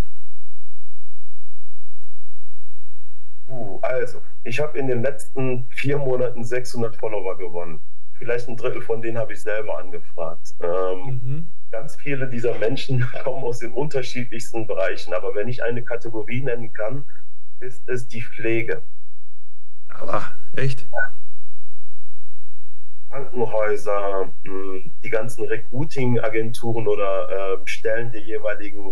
Also, ich habe in den letzten 4 Monaten 600 Follower gewonnen. Vielleicht ein Drittel von denen habe ich selber angefragt. Mhm. Ganz viele dieser Menschen kommen aus den unterschiedlichsten Bereichen, aber wenn ich eine Kategorie nennen kann, ist es die Pflege. Aber echt? Krankenhäuser, die ganzen Recruiting-Agenturen oder Stellen der jeweiligen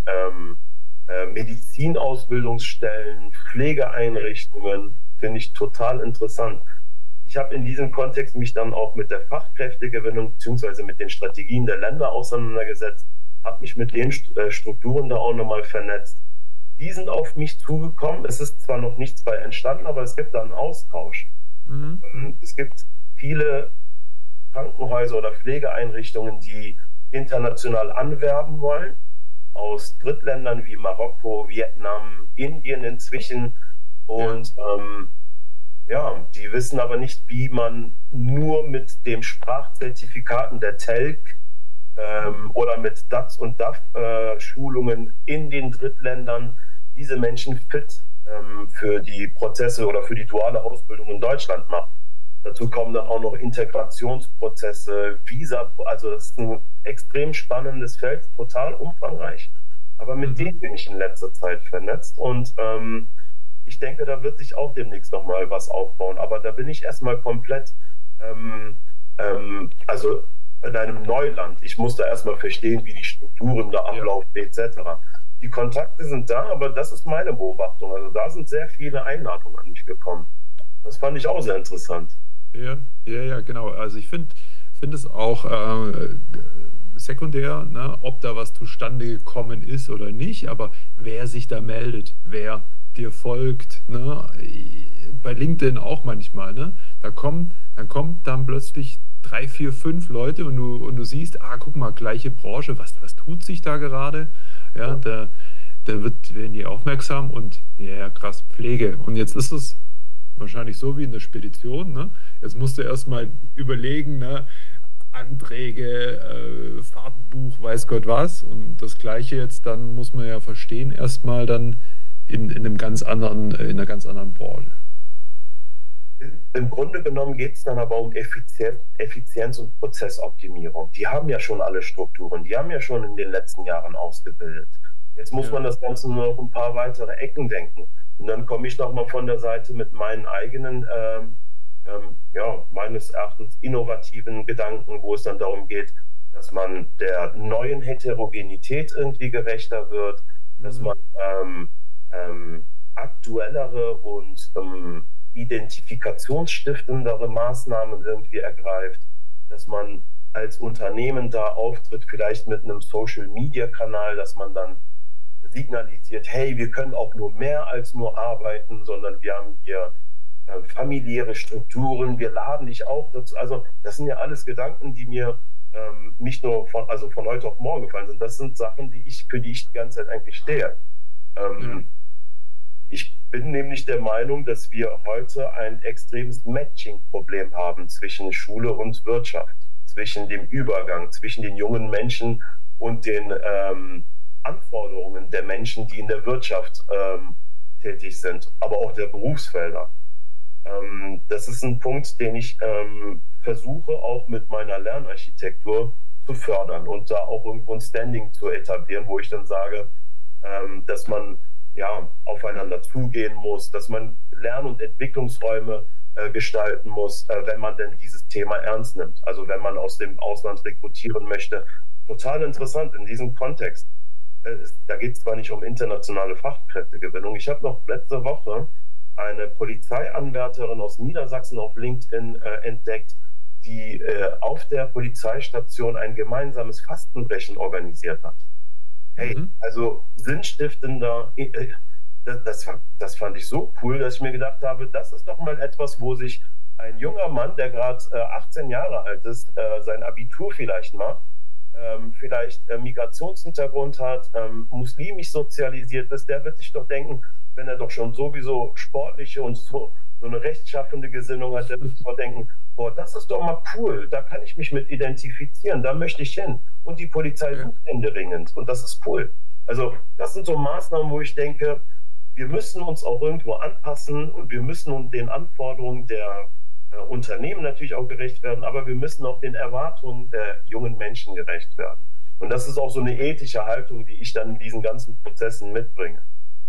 Medizinausbildungsstellen, Pflegeeinrichtungen, finde ich total interessant. Ich habe in diesem Kontext mich dann auch mit der Fachkräftegewinnung beziehungsweise mit den Strategien der Länder auseinandergesetzt, habe mich mit den Strukturen da auch nochmal vernetzt. Die sind auf mich zugekommen. Es ist zwar noch nichts bei entstanden, aber es gibt da einen Austausch. Mhm. Mhm. Es gibt viele Krankenhäuser oder Pflegeeinrichtungen, die international anwerben wollen, aus Drittländern wie Marokko, Vietnam, Indien inzwischen. Ja. Und ja, die wissen aber nicht, wie man nur mit dem Sprachzertifikaten der TELC Mhm. oder mit DATS und DAF-Schulungen in den Drittländern diese Menschen fit für die Prozesse oder für die duale Ausbildung in Deutschland macht. Dazu kommen dann auch noch Integrationsprozesse, Visa, also das ist ein extrem spannendes Feld, total umfangreich. Aber mit Mhm. denen bin ich in letzter Zeit vernetzt und ich denke, da wird sich auch demnächst nochmal was aufbauen. Aber da bin ich erstmal komplett, also in einem Neuland. Ich muss da erstmal verstehen, wie die Strukturen da Ja. ablaufen, etc. Die Kontakte sind da, aber das ist meine Beobachtung. Also da sind sehr viele Einladungen an mich gekommen. Das fand ich auch sehr interessant. Ja, ja, ja, genau. Also ich finde es auch sekundär, ne, ob da was zustande gekommen ist oder nicht, aber wer sich da meldet, wer dir folgt, ne, bei LinkedIn auch manchmal, ne, dann kommt dann plötzlich drei, vier, fünf Leute und du siehst, guck mal, gleiche Branche, was tut sich da gerade? Ja, Ja. da werden die aufmerksam und ja, krass, Pflege. Und jetzt ist es wahrscheinlich so wie in der Spedition, ne? Jetzt musst du erstmal überlegen, ne? Anträge, Fahrtenbuch, weiß Gott was. Und das Gleiche jetzt, dann muss man ja verstehen, erstmal dann in einem ganz anderen, in einer ganz anderen Branche. Im Grunde genommen geht es dann aber um Effizienz und Prozessoptimierung. Die haben ja schon alle Strukturen, die haben ja schon in den letzten Jahren ausgebildet. Jetzt muss ja, man das Ganze nur noch ein paar weitere Ecken denken. Und dann komme ich nochmal von der Seite mit meinen eigenen, ja, meines Erachtens innovativen Gedanken, wo es dann darum geht, dass man der neuen Heterogenität irgendwie gerechter wird, dass mhm, man aktuellere und identifikationsstiftendere Maßnahmen irgendwie ergreift, dass man als Unternehmen da auftritt, vielleicht mit einem Social-Media-Kanal, dass man dann signalisiert, hey, wir können auch nur mehr als nur arbeiten, sondern wir haben hier familiäre Strukturen, wir laden dich auch dazu. Also das sind ja alles Gedanken, die mir nicht nur von heute auf morgen gefallen sind. Das sind Sachen, für die ich die ganze Zeit eigentlich stehe. ja, Ähm, Ich bin nämlich der Meinung, dass wir heute ein extremes Matching-Problem haben zwischen Schule und Wirtschaft, zwischen dem Übergang, zwischen den jungen Menschen und den Anforderungen der Menschen, die in der Wirtschaft tätig sind, aber auch der Berufsfelder. Das ist ein Punkt, den ich versuche auch mit meiner Lernarchitektur zu fördern und da auch irgendwo ein Standing zu etablieren, wo ich dann sage, dass man ja aufeinander zugehen muss, dass man Lern- und Entwicklungsräume gestalten muss, wenn man denn dieses Thema ernst nimmt. Also wenn man aus dem Ausland rekrutieren möchte. Total interessant in diesem Kontext. Da geht es zwar nicht um internationale Fachkräftegewinnung. Ich habe noch letzte Woche eine Polizeianwärterin aus Niedersachsen auf LinkedIn entdeckt, die auf der Polizeistation ein gemeinsames Fastenbrechen organisiert hat. Hey, mhm, also sinnstiftender, das fand ich so cool, dass ich mir gedacht habe, das ist doch mal etwas, wo sich ein junger Mann, der gerade 18 Jahre alt ist, sein Abitur vielleicht macht, vielleicht Migrationshintergrund hat, muslimisch sozialisiert ist, der wird sich doch denken, wenn er doch schon sowieso sportliche und so eine rechtschaffende Gesinnung hat, der wird sich doch denken, boah, das ist doch mal cool, da kann ich mich mit identifizieren, da möchte ich hin. Und die Polizei ja, sucht händeringend und das ist cool. Also das sind so Maßnahmen, wo ich denke, wir müssen uns auch irgendwo anpassen und wir müssen den Anforderungen der Unternehmen natürlich auch gerecht werden, aber wir müssen auch den Erwartungen der jungen Menschen gerecht werden. Und das ist auch so eine ethische Haltung, die ich dann in diesen ganzen Prozessen mitbringe.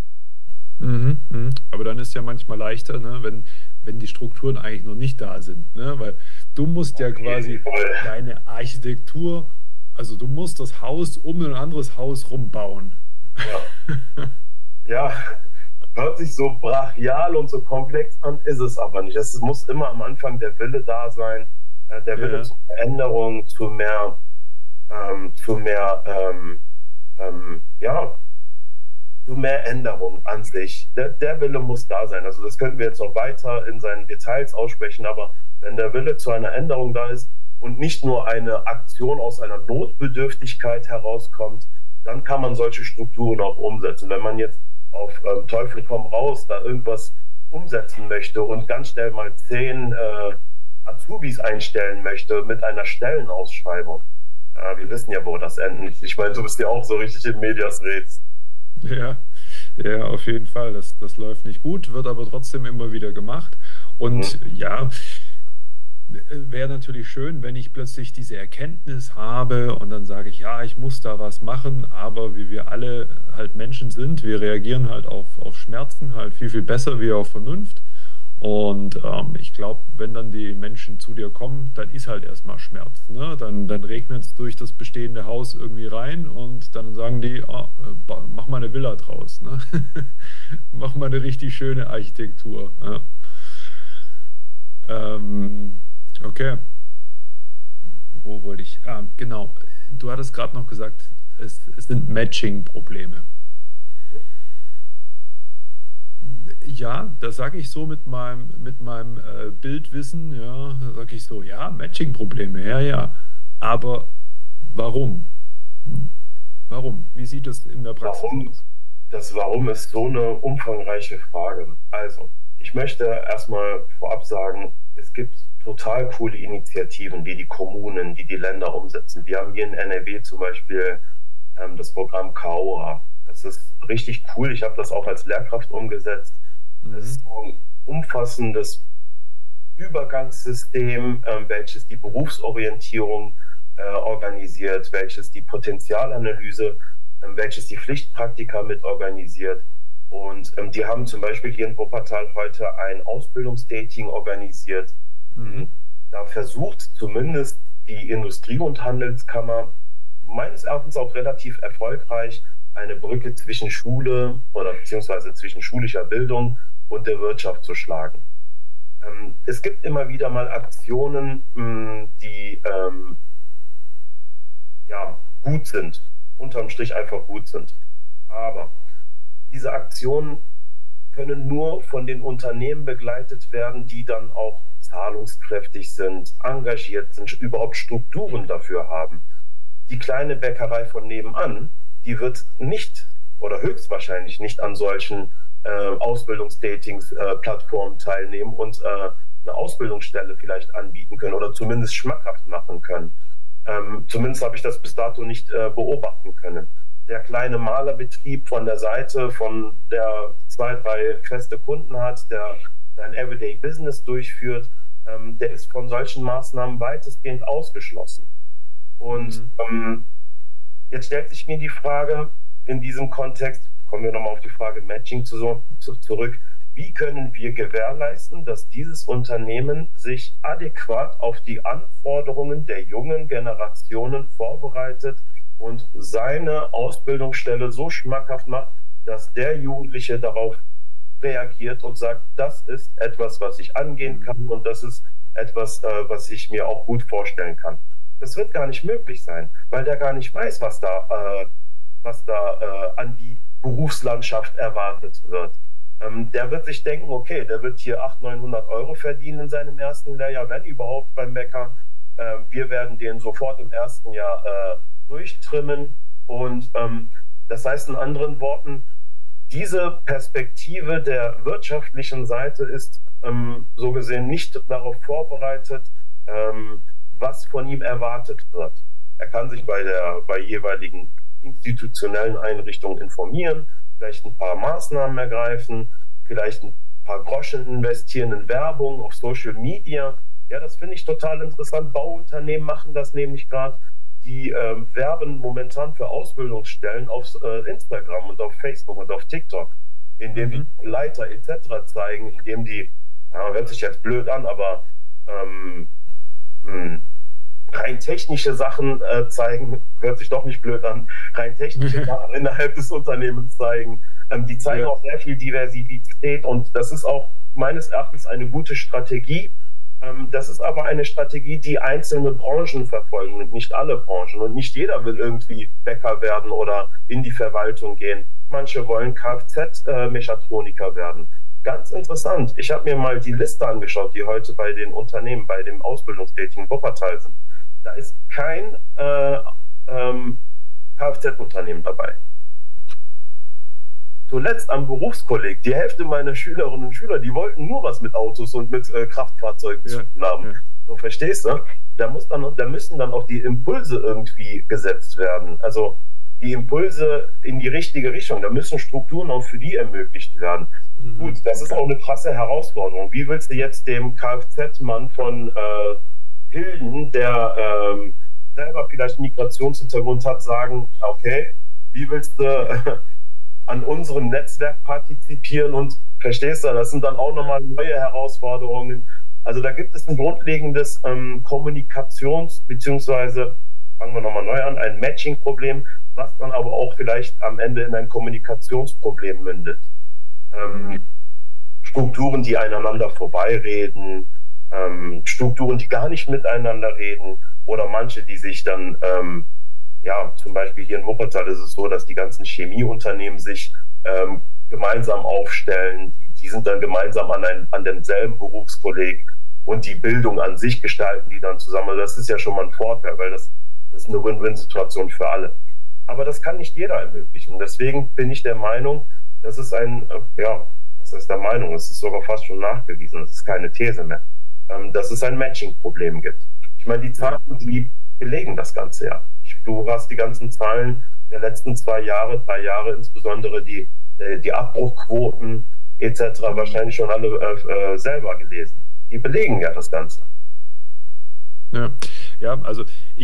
mhm, mhm. Aber dann ist ja manchmal leichter, ne, wenn die Strukturen eigentlich noch nicht da sind, ne, weil du musst ja Auf jeden quasi Fall. deine Architektur, also du musst das Haus um ein anderes Haus rumbauen. Ja. Ja, hört sich so brachial und so komplex an, ist es aber nicht. Es muss immer am Anfang der Wille da sein, der Wille Ja, zur Veränderung, zu mehr, ja, zu mehr Änderung an sich. Der Wille muss da sein. Also das könnten wir jetzt noch weiter in seinen Details aussprechen, aber wenn der Wille zu einer Änderung da ist und nicht nur eine Aktion aus einer Notbedürftigkeit herauskommt, dann kann man solche Strukturen auch umsetzen. Wenn man jetzt auf Teufel komm raus da irgendwas umsetzen möchte und ganz schnell mal 10 Azubis einstellen möchte mit einer Stellenausschreibung, wir wissen ja, wo das endet. Ich meine, du bist ja auch so richtig in Medias Res. ja, ja, auf jeden Fall. Das läuft nicht gut, wird aber trotzdem immer wieder gemacht. Und Mhm. ja, wäre natürlich schön, wenn ich plötzlich diese Erkenntnis habe und dann sage ich, ja, ich muss da was machen, aber wie wir alle halt Menschen sind, wir reagieren halt auf Schmerzen halt viel, viel besser wie auf Vernunft. Und ich glaube, wenn dann die Menschen zu dir kommen, dann ist halt erstmal Schmerz. Ne? Dann regnet es durch das bestehende Haus irgendwie rein und dann sagen die, mach mal eine Villa draus. Ne? Mach mal eine richtig schöne Architektur. Ja. Ähm, okay, wo wollte ich? Ah, genau, du hattest gerade noch gesagt, es sind Matching-Probleme. Ja, das sage ich so mit meinem Bildwissen, ja, da sage ich so, ja, Matching-Probleme, ja, ja. Aber warum? Warum? Wie sieht es in der Praxis Warum? aus? Das Warum ist so eine umfangreiche Frage. Also, ich möchte erstmal vorab sagen, es gibt total coole Initiativen, die Kommunen, die Länder umsetzen. Wir haben hier in NRW zum Beispiel das Programm Kaora. Das ist richtig cool. Ich habe das auch als Lehrkraft umgesetzt. Das Mhm. ist so ein umfassendes Übergangssystem, welches die Berufsorientierung organisiert, welches die Potenzialanalyse welches die Pflichtpraktika mit organisiert. Und die haben zum Beispiel hier in Wuppertal heute ein Ausbildungsdating organisiert. Mhm. Da versucht zumindest die Industrie- und Handelskammer meines Erachtens auch relativ erfolgreich eine Brücke zwischen Schule oder beziehungsweise zwischen schulischer Bildung und der Wirtschaft zu schlagen. Es gibt immer wieder mal Aktionen, die ja gut sind, unterm Strich einfach gut sind. Aber diese Aktionen können nur von den Unternehmen begleitet werden, die dann auch zahlungskräftig sind, engagiert sind, überhaupt Strukturen dafür haben. Die kleine Bäckerei von nebenan, die wird nicht oder höchstwahrscheinlich nicht an solchen Ausbildungsdatings-Plattformen teilnehmen und eine Ausbildungsstelle vielleicht anbieten können oder zumindest schmackhaft machen können. Zumindest habe ich das bis dato nicht beobachten können. Der kleine Malerbetrieb von der Seite, von der 2, 3 feste Kunden hat, der sein Everyday Business durchführt, der ist von solchen Maßnahmen weitestgehend ausgeschlossen. Und jetzt stellt sich mir die Frage, in diesem Kontext, kommen wir nochmal auf die Frage Matching zurück, wie können wir gewährleisten, dass dieses Unternehmen sich adäquat auf die Anforderungen der jungen Generationen vorbereitet und seine Ausbildungsstelle so schmackhaft macht, dass der Jugendliche darauf reagiert und sagt, das ist etwas, was ich angehen kann und das ist etwas, was ich mir auch gut vorstellen kann. Das wird gar nicht möglich sein, weil der gar nicht weiß, was da an die Berufslandschaft erwartet wird. Der wird sich denken, okay, der wird hier 800, 900 Euro verdienen in seinem ersten Lehrjahr, wenn überhaupt beim Bäcker. Wir werden den sofort im ersten Jahr durchtrimmen. Und das heißt in anderen Worten, diese Perspektive der wirtschaftlichen Seite ist so gesehen nicht darauf vorbereitet, was von ihm erwartet wird. Er kann sich bei jeweiligen institutionellen Einrichtungen informieren, vielleicht ein paar Maßnahmen ergreifen, vielleicht ein paar Groschen investieren in Werbung auf Social Media. Ja, das finde ich total interessant. Bauunternehmen machen das nämlich gerade. Die werben momentan für Ausbildungsstellen auf Instagram und auf Facebook und auf TikTok, indem die Leiter etc. zeigen, indem die, ja, hört sich jetzt blöd an, aber rein technische Sachen zeigen, hört sich doch nicht blöd an, rein technische Sachen innerhalb des Unternehmens zeigen. Die zeigen auch sehr viel Diversität und das ist auch meines Erachtens eine gute Strategie. Das ist aber eine Strategie, die einzelne Branchen verfolgen und nicht alle Branchen. Und nicht jeder will irgendwie Bäcker werden oder in die Verwaltung gehen. Manche wollen Kfz-Mechatroniker werden. Ganz interessant. Ich habe mir mal die Liste angeschaut, die heute bei den Unternehmen, bei dem Ausbildungsdating in Wuppertal sind. Da ist kein Kfz-Unternehmen dabei. Zuletzt am Berufskolleg, die Hälfte meiner Schülerinnen und Schüler, die wollten nur was mit Autos und mit Kraftfahrzeugen zu tun haben. Ja. So, verstehst du? Da müssen dann auch die Impulse irgendwie gesetzt werden. Also die Impulse in die richtige Richtung. Da müssen Strukturen auch für die ermöglicht werden. Gut, das ist auch eine krasse Herausforderung. Wie willst du jetzt dem Kfz-Mann von Hilden, der selber vielleicht einen Migrationshintergrund hat, sagen, okay, wie willst du an unserem Netzwerk partizipieren und verstehst du, das sind dann auch nochmal neue Herausforderungen. Also da gibt es ein grundlegendes Kommunikations- beziehungsweise, fangen wir nochmal neu an, ein Matching-Problem, was dann aber auch vielleicht am Ende in ein Kommunikationsproblem mündet. Strukturen, die aneinander vorbeireden, Strukturen, die gar nicht miteinander reden oder manche, die sich dann ja, zum Beispiel hier in Wuppertal ist es so, dass die ganzen Chemieunternehmen sich gemeinsam aufstellen. Die sind dann gemeinsam an demselben Berufskolleg und die Bildung an sich gestalten die dann zusammen. Also das ist ja schon mal ein Vorteil, weil das ist eine Win-Win-Situation für alle. Aber das kann nicht jeder ermöglichen. Und deswegen bin ich der Meinung, das ist ja, was heißt der Meinung? Es ist sogar fast schon nachgewiesen. Es ist keine These mehr, dass es ein Matching-Problem gibt. Ich meine, die Zahlen, die belegen das Ganze ja. Du hast die ganzen Zahlen der letzten 2 Jahre, 3 Jahre, insbesondere die Abbruchquoten etc. wahrscheinlich schon alle selber gelesen. Die belegen ja das Ganze. Ja, also ich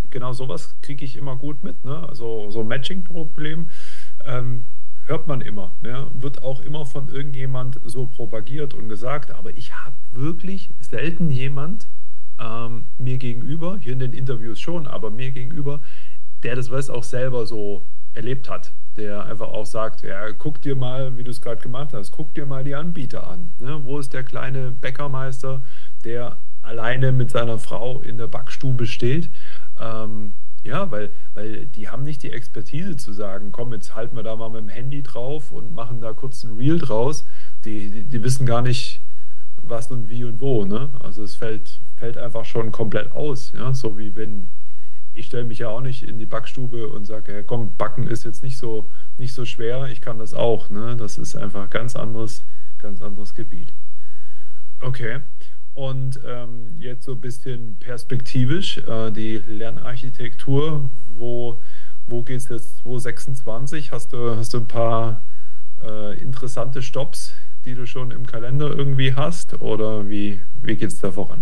genau sowas kriege ich immer gut mit, ne? Also so Matching-Problem ähm, hört man immer, ne? Wird auch immer von irgendjemand so propagiert und gesagt, aber ich habe wirklich selten jemand mir gegenüber, hier in den Interviews schon, aber mir gegenüber, der das weiß auch selber so erlebt hat, der einfach auch sagt, ja, guck dir mal, wie du es gerade gemacht hast, guck dir mal die Anbieter an. Ne? Wo ist der kleine Bäckermeister, der alleine mit seiner Frau in der Backstube steht? Ja, weil die haben nicht die Expertise zu sagen, komm, jetzt halten wir da mal mit dem Handy drauf und machen da kurz ein Reel draus. Die wissen gar nicht, was und wie und wo, ne? Also es fällt einfach schon komplett aus, ja, so wie wenn ich stelle mich ja auch nicht in die Backstube und sage, ja, komm, Backen ist jetzt nicht so schwer, ich kann das auch, ne? Das ist einfach ganz anderes Gebiet. Okay. Und jetzt so ein bisschen perspektivisch, die Lernarchitektur, wo geht es jetzt 2026? Hast du ein paar interessante Stops, die du schon im Kalender irgendwie hast? Oder wie geht es da voran?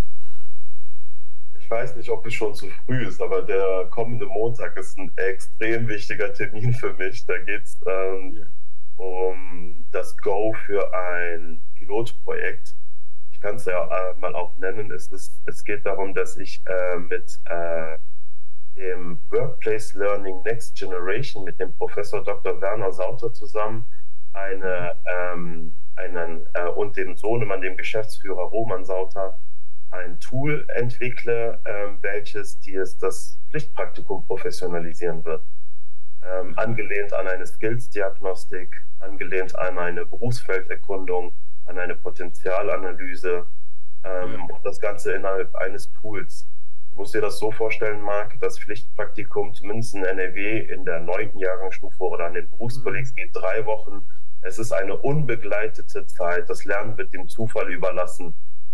Ich weiß nicht, ob es schon zu früh ist, aber der kommende Montag ist ein extrem wichtiger Termin für mich. Da geht es Ja. um das Go für ein Pilotprojekt. Ich kann es ja mal auch nennen. Es geht darum, dass ich mit dem Workplace Learning Next Generation mit dem Professor Dr. Werner Sauter zusammen Mhm. und dem Sohnemann, dem Geschäftsführer Roman Sauter, ein Tool entwickle, welches das Pflichtpraktikum professionalisieren wird. Okay. Angelehnt an eine Skills-Diagnostik, angelehnt an eine Berufsfelderkundung, an eine Potenzialanalyse, Ja. und das Ganze innerhalb eines Tools. Du musst dir das so vorstellen, Marc, das Pflichtpraktikum, zumindest in NRW, in der 9. Jahrgangsstufe oder an den Mhm. Berufskollegs, geht 3 Wochen. Es ist eine unbegleitete Zeit. Das Lernen wird dem Zufall überlassen.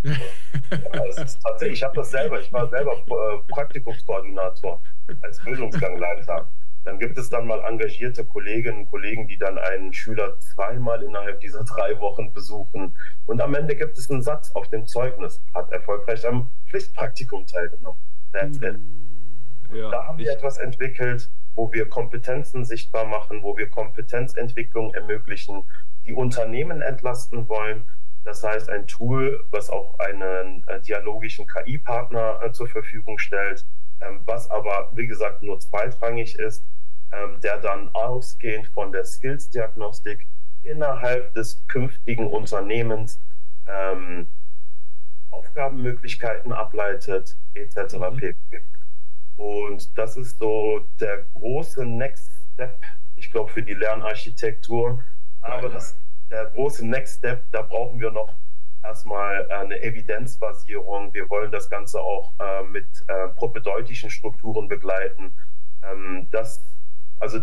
Ja, es ist tatsächlich, ich habe das selber, ich war selber Praktikumskoordinator als Bildungsgangleiter. Dann gibt es dann mal engagierte Kolleginnen und Kollegen, die dann einen Schüler zweimal innerhalb dieser 3 Wochen besuchen. Und am Ende gibt es einen Satz auf dem Zeugnis, hat erfolgreich am Pflichtpraktikum teilgenommen. Du, That's du. it. Und Ja, da haben wir etwas entwickelt, wo wir Kompetenzen sichtbar machen, wo wir Kompetenzentwicklung ermöglichen, die Unternehmen entlasten wollen. Das heißt, ein Tool, was auch einen dialogischen KI-Partner zur Verfügung stellt, was aber, wie gesagt, nur zweitrangig ist, der dann ausgehend von der Skills-Diagnostik innerhalb des künftigen Unternehmens ähm, Aufgabenmöglichkeiten ableitet, etc. mhm. pp. Und das ist so der große Next Step, ich glaube, für die Lernarchitektur. Aber Geil. der große Next Step, da brauchen wir noch erstmal eine Evidenzbasierung. Wir wollen das Ganze auch mit propedeutischen Strukturen begleiten. Das, also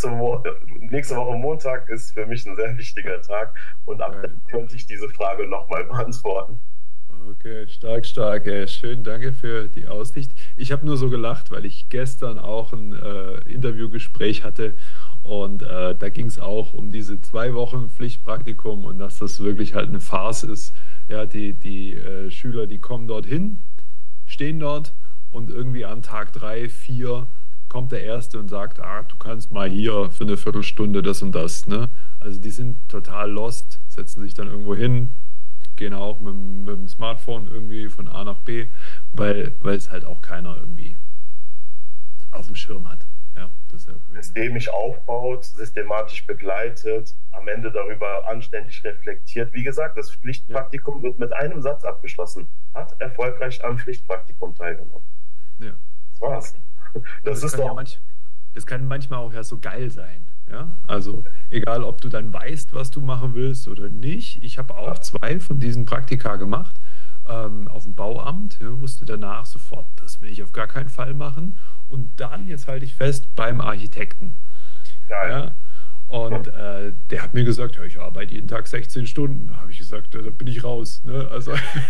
nächste Woche Montag ist für mich ein sehr wichtiger Tag und ab Geil. dann könnte ich diese Frage nochmal beantworten. Okay, stark, stark. Ja, schön, danke für die Aussicht. Ich habe nur so gelacht, weil ich gestern auch ein Interviewgespräch hatte und da ging es auch um diese 2 Wochen Pflichtpraktikum und dass das wirklich halt eine Farce ist. Ja, die Schüler, die kommen dorthin, stehen dort und irgendwie an Tag 3, 4 kommt der Erste und sagt, ah, du kannst mal hier für eine Viertelstunde das und das, ne? Also die sind total lost, setzen sich dann irgendwo hin, gehen auch mit dem Smartphone irgendwie von A nach B, weil es halt auch keiner irgendwie auf dem Schirm hat. Ja, das ist ja wesentlich. Systemisch aufbaut, systematisch begleitet, am Ende darüber anständig reflektiert. Wie gesagt, das Ja, Pflichtpraktikum wird mit einem Satz abgeschlossen. Hat erfolgreich am Pflichtpraktikum teilgenommen. ja. Das war's. Und Das ist doch, das kann manchmal auch ja so geil sein. Ja, also egal, ob du dann weißt, was du machen willst oder nicht. Ich habe auch ja, 2 von diesen Praktika gemacht auf dem Bauamt. Ja, wusste danach sofort, das will ich auf gar keinen Fall machen. Und dann, jetzt halte ich fest, beim Architekten. geil. Ja, und der hat mir gesagt, ja, ich arbeite jeden Tag 16 Stunden. Da habe ich gesagt, da bin ich raus. Ne? Also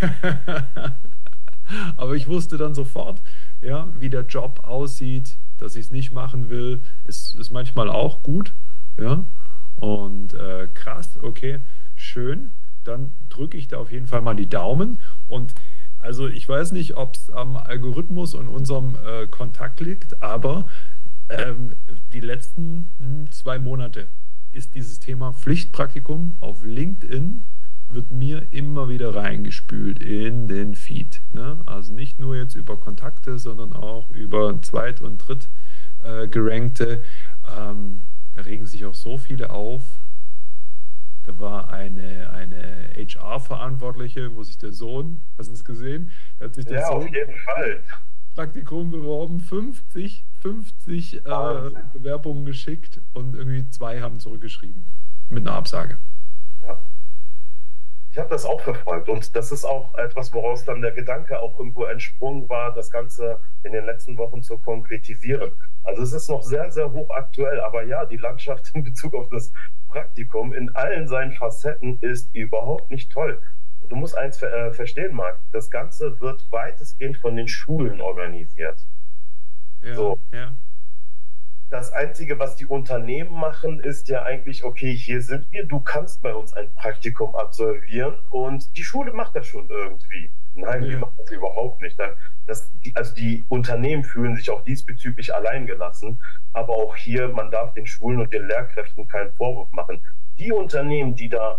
aber ich wusste dann sofort, ja, wie der Job aussieht, dass ich es nicht machen will, ist manchmal auch gut. Ja, und krass, okay, schön. Dann drücke ich da auf jeden Fall mal die Daumen. Und Also ich weiß nicht, ob es am Algorithmus und unserem Kontakt liegt, aber ähm, die letzten 2 Monate ist dieses Thema Pflichtpraktikum auf LinkedIn wird mir immer wieder reingespült in den Feed. Ne? Also nicht nur jetzt über Kontakte, sondern auch über Zweit- und Dritt gerankte. Da regen sich auch so viele auf. Da war eine HR-Verantwortliche, wo sich der Sohn, hast du es gesehen? Da hat sich der Ja, auf Sohn jeden Fall. Praktikum beworben, 50 Wahnsinn. Bewerbungen geschickt und irgendwie 2 haben zurückgeschrieben mit einer Absage. Ja. Ich habe das auch verfolgt und das ist auch etwas, woraus dann der Gedanke auch irgendwo entsprungen war, das Ganze in den letzten Wochen zu konkretisieren. Also es ist noch sehr, sehr hochaktuell, aber ja, die Landschaft in Bezug auf das Praktikum in allen seinen Facetten ist überhaupt nicht toll. Und du musst eins verstehen, Marc, das Ganze wird weitestgehend von den Schulen organisiert. Ja, So, ja. das Einzige, was die Unternehmen machen, ist ja eigentlich, okay, hier sind wir, du kannst bei uns ein Praktikum absolvieren und die Schule macht das schon irgendwie. Nein, die Ja, macht das überhaupt nicht. Also die Unternehmen fühlen sich auch diesbezüglich alleingelassen, aber auch hier, man darf den Schulen und den Lehrkräften keinen Vorwurf machen. Die Unternehmen, die da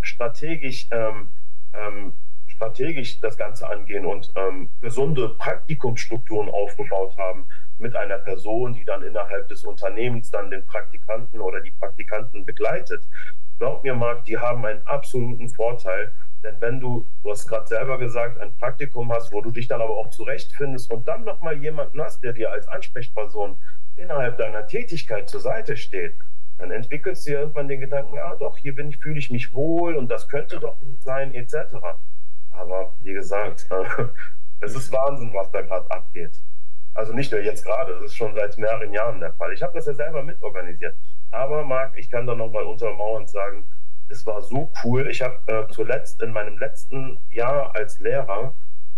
strategisch das Ganze angehen und gesunde Praktikumsstrukturen aufgebaut haben, mit einer Person, die dann innerhalb des Unternehmens dann den Praktikanten oder die Praktikanten begleitet. Glaub mir, Marc, die haben einen absoluten Vorteil. Denn wenn du hast gerade selber gesagt, ein Praktikum hast, wo du dich dann aber auch zurechtfindest und dann nochmal jemanden hast, der dir als Ansprechperson innerhalb deiner Tätigkeit zur Seite steht, dann entwickelst du ja irgendwann den Gedanken, ah doch, hier fühle ich mich wohl und das könnte ja. doch nicht sein, etc. Aber wie gesagt, es ist Wahnsinn, was da gerade abgeht. Also nicht nur jetzt gerade, das ist schon seit mehreren Jahren der Fall. Ich habe das ja selber mitorganisiert. Aber Marc, ich kann da nochmal untermauernd sagen, es war so cool. Ich habe zuletzt in meinem letzten Jahr als Lehrer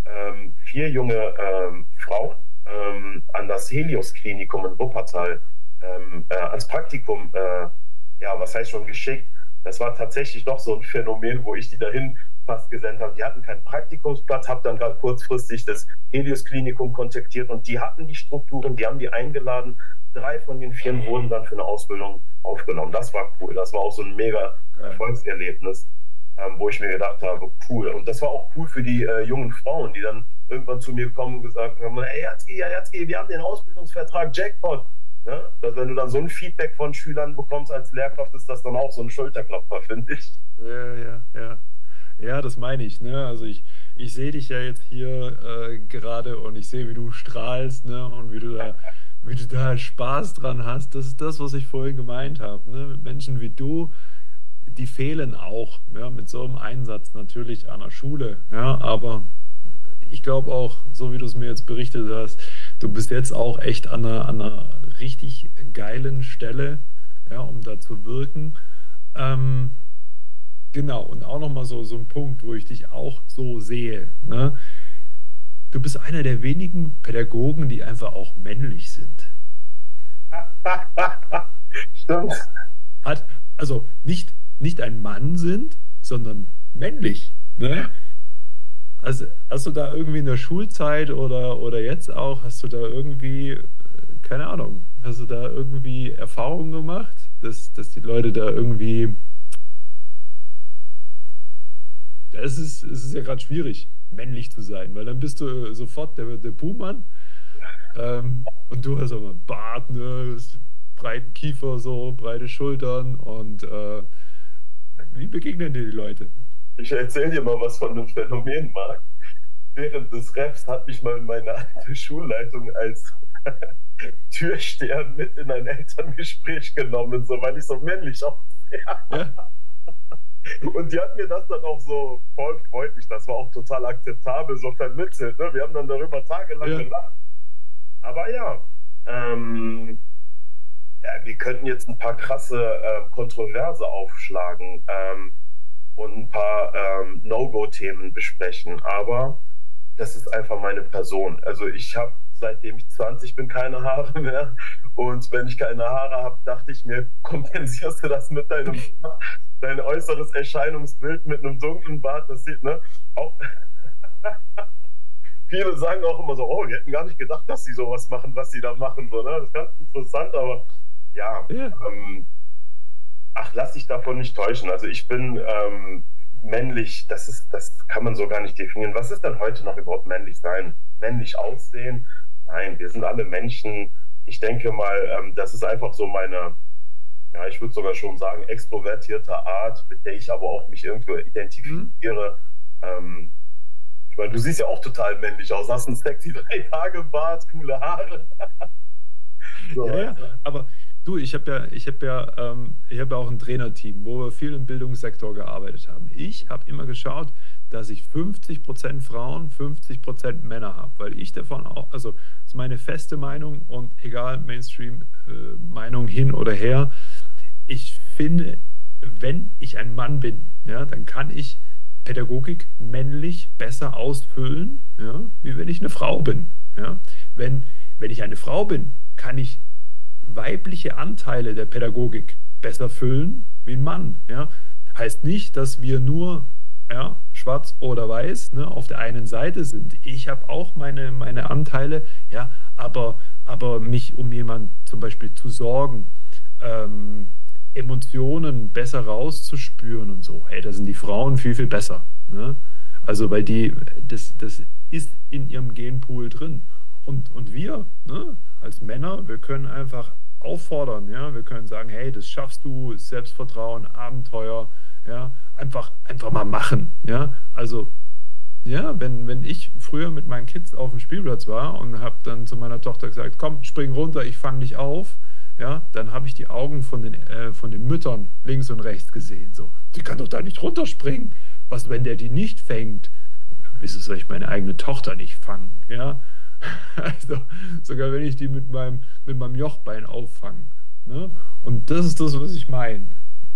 4 junge Frauen an das Helios-Klinikum in Wuppertal als Praktikum, ja, was heißt schon geschickt. Das war tatsächlich doch so ein Phänomen, wo ich die dahin fast gesendet habe. Die hatten keinen Praktikumsplatz, habe dann gerade kurzfristig das Helios-Klinikum kontaktiert und die hatten die Strukturen, die haben die eingeladen. 3 von den 4 wurden dann für eine Ausbildung aufgenommen. Das war cool. Das war auch so ein mega Geil. Erfolgserlebnis, wo ich mir gedacht habe, cool. Und das war auch cool für die jungen Frauen, die dann irgendwann zu mir kommen und gesagt haben, hey Jatzki, wir haben den Ausbildungsvertrag, Jackpot. Ne? Dass wenn du dann so ein Feedback von Schülern bekommst als Lehrkraft, ist das dann auch so ein Schulterklopfer, finde ich. Ja, ja, ja. Ja, das meine ich, ne? Also ich sehe dich ja jetzt hier gerade und ich sehe, wie du strahlst, ne? Und wie du da Spaß dran hast. Das ist das, was ich vorhin gemeint habe, ne? Menschen wie du, die fehlen auch, ja, mit so einem Einsatz natürlich an der Schule, ja, aber ich glaube auch, so wie du es mir jetzt berichtet hast, du bist jetzt auch echt an einer richtig geilen Stelle, ja, um da zu wirken. Ähm, genau, und auch nochmal so ein Punkt, wo ich dich auch so sehe, ne? Du bist einer der wenigen Pädagogen, die einfach auch männlich sind. Stimmt. Hat, also nicht ein Mann sind, sondern männlich, ne? Also hast du da irgendwie in der Schulzeit oder jetzt auch, hast du da irgendwie, keine Ahnung, hast du da irgendwie Erfahrungen gemacht, dass die Leute da irgendwie, es ist ja gerade schwierig, männlich zu sein, weil dann bist du sofort der Buhmann und du hast aber einen Bart, ne, breiten Kiefer so, breite Schultern und wie begegnen dir die Leute? Ich erzähle dir mal was von einem Phänomen, Marc. Während des Refs hat mich mal meine alte Schulleitung als Türsteher mit in ein Elterngespräch genommen, so weil ich so männlich aussehe. Ja, Und die hat mir das dann auch so voll freundlich, das war auch total akzeptabel, so vermittelt. Ne? Wir haben dann darüber tagelang ja, gelacht. Aber ja, ja, wir könnten jetzt ein paar krasse Kontroverse aufschlagen und ein paar No-Go-Themen besprechen. Aber das ist einfach meine Person. Also ich habe, seitdem ich 20 bin, keine Haare mehr. Und wenn ich keine Haare habe, dachte ich mir, kompensierst du das mit deinem Bart, dein äußeres Erscheinungsbild mit einem dunklen Bart, das sieht, ne? Auch, viele sagen auch immer so, oh, wir hätten gar nicht gedacht, dass sie sowas machen, was sie da machen. So, ne? Das ist ganz interessant, aber ja, Ja. ach, lass dich davon nicht täuschen. Also ich bin männlich, das kann man so gar nicht definieren. Was ist denn heute noch überhaupt männlich sein? Männlich aussehen? Nein, wir sind alle Menschen. Ich denke mal, das ist einfach so meine, ja, ich würde sogar schon sagen, extrovertierte Art, mit der ich aber auch mich irgendwo Hm? identifiziere. Ähm, Ich meine, du siehst ja auch total männlich aus. Hast einen sexy 3-Tage-Bart, coole Haare. So, Ja, ja, weißt du? aber du, ich habe ja auch ein Trainerteam, wo wir viel im Bildungssektor gearbeitet haben. Ich habe immer geschaut, dass ich 50% Frauen, 50% Männer habe, weil ich davon auch, also das ist meine feste Meinung und egal, Mainstream-Meinung hin oder her, ich finde, wenn ich ein Mann bin, ja, dann kann ich Pädagogik männlich besser ausfüllen, ja, wie wenn ich eine Frau bin. Ja. Wenn ich eine Frau bin, kann ich weibliche Anteile der Pädagogik besser füllen wie ein Mann. Ja. Heißt nicht, dass wir nur ja, schwarz oder weiß ne, auf der einen Seite sind. Ich habe auch meine Anteile, ja, aber mich um jemanden zum Beispiel zu sorgen, ähm, Emotionen besser rauszuspüren und so, hey, da sind die Frauen viel, viel besser. Ne? Also, weil das ist in ihrem Genpool drin. Und wir, ne, als Männer, wir können einfach auffordern, ja, wir können sagen, hey, das schaffst du, Selbstvertrauen, Abenteuer, ja, einfach mal machen, ja. Also, ja, wenn ich früher mit meinen Kids auf dem Spielplatz war und habe dann zu meiner Tochter gesagt, komm, spring runter, ich fange dich auf, ja, dann habe ich die Augen von den Müttern links und rechts gesehen. So, die kann doch da nicht runterspringen. Was, wenn der die nicht fängt? Wieso soll ich meine eigene Tochter nicht fangen? Ja, also sogar wenn ich die mit meinem Jochbein auffange. Ne? Und das ist das, was ich meine,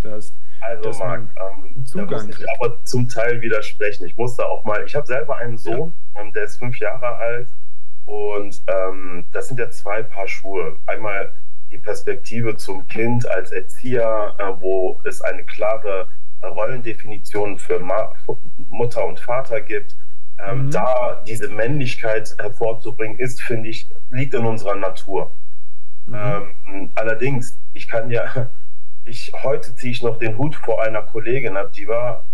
Also, dass Marc, man einen da muss Zugang ich kriegt. aber zum Teil widersprechen. Ich musste auch mal, ich habe selber einen Ja. Sohn, der ist 5 Jahre alt und das sind ja zwei Paar Schuhe. Einmal die Perspektive zum Kind als Erzieher, wo es eine klare Rollendefinition für Mutter und Vater gibt. Mhm. Da diese Männlichkeit hervorzubringen, ist, finde ich, liegt in unserer Natur. Mhm. Allerdings, ich kann ja, heute ziehe ich noch den Hut vor einer Kollegin ab, die war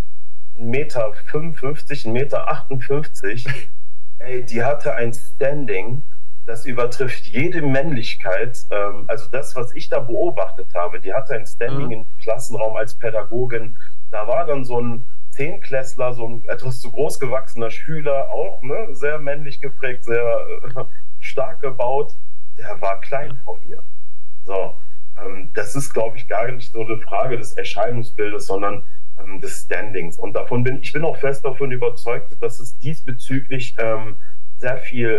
1,55 Meter, 1,58 Meter. Ey, die hatte ein Standing, das übertrifft jede Männlichkeit. Also das, was ich da beobachtet habe, die hatte ein Standing Ja. im Klassenraum als Pädagogin. Da war dann so ein Zehnklässler, so ein etwas zu groß gewachsener Schüler, auch ne, sehr männlich geprägt, sehr stark gebaut. Der war klein Ja. vor ihr. So, das ist, glaube ich, gar nicht so eine Frage des Erscheinungsbildes, sondern des Standings. Und ich bin auch fest davon überzeugt, dass es diesbezüglich sehr viel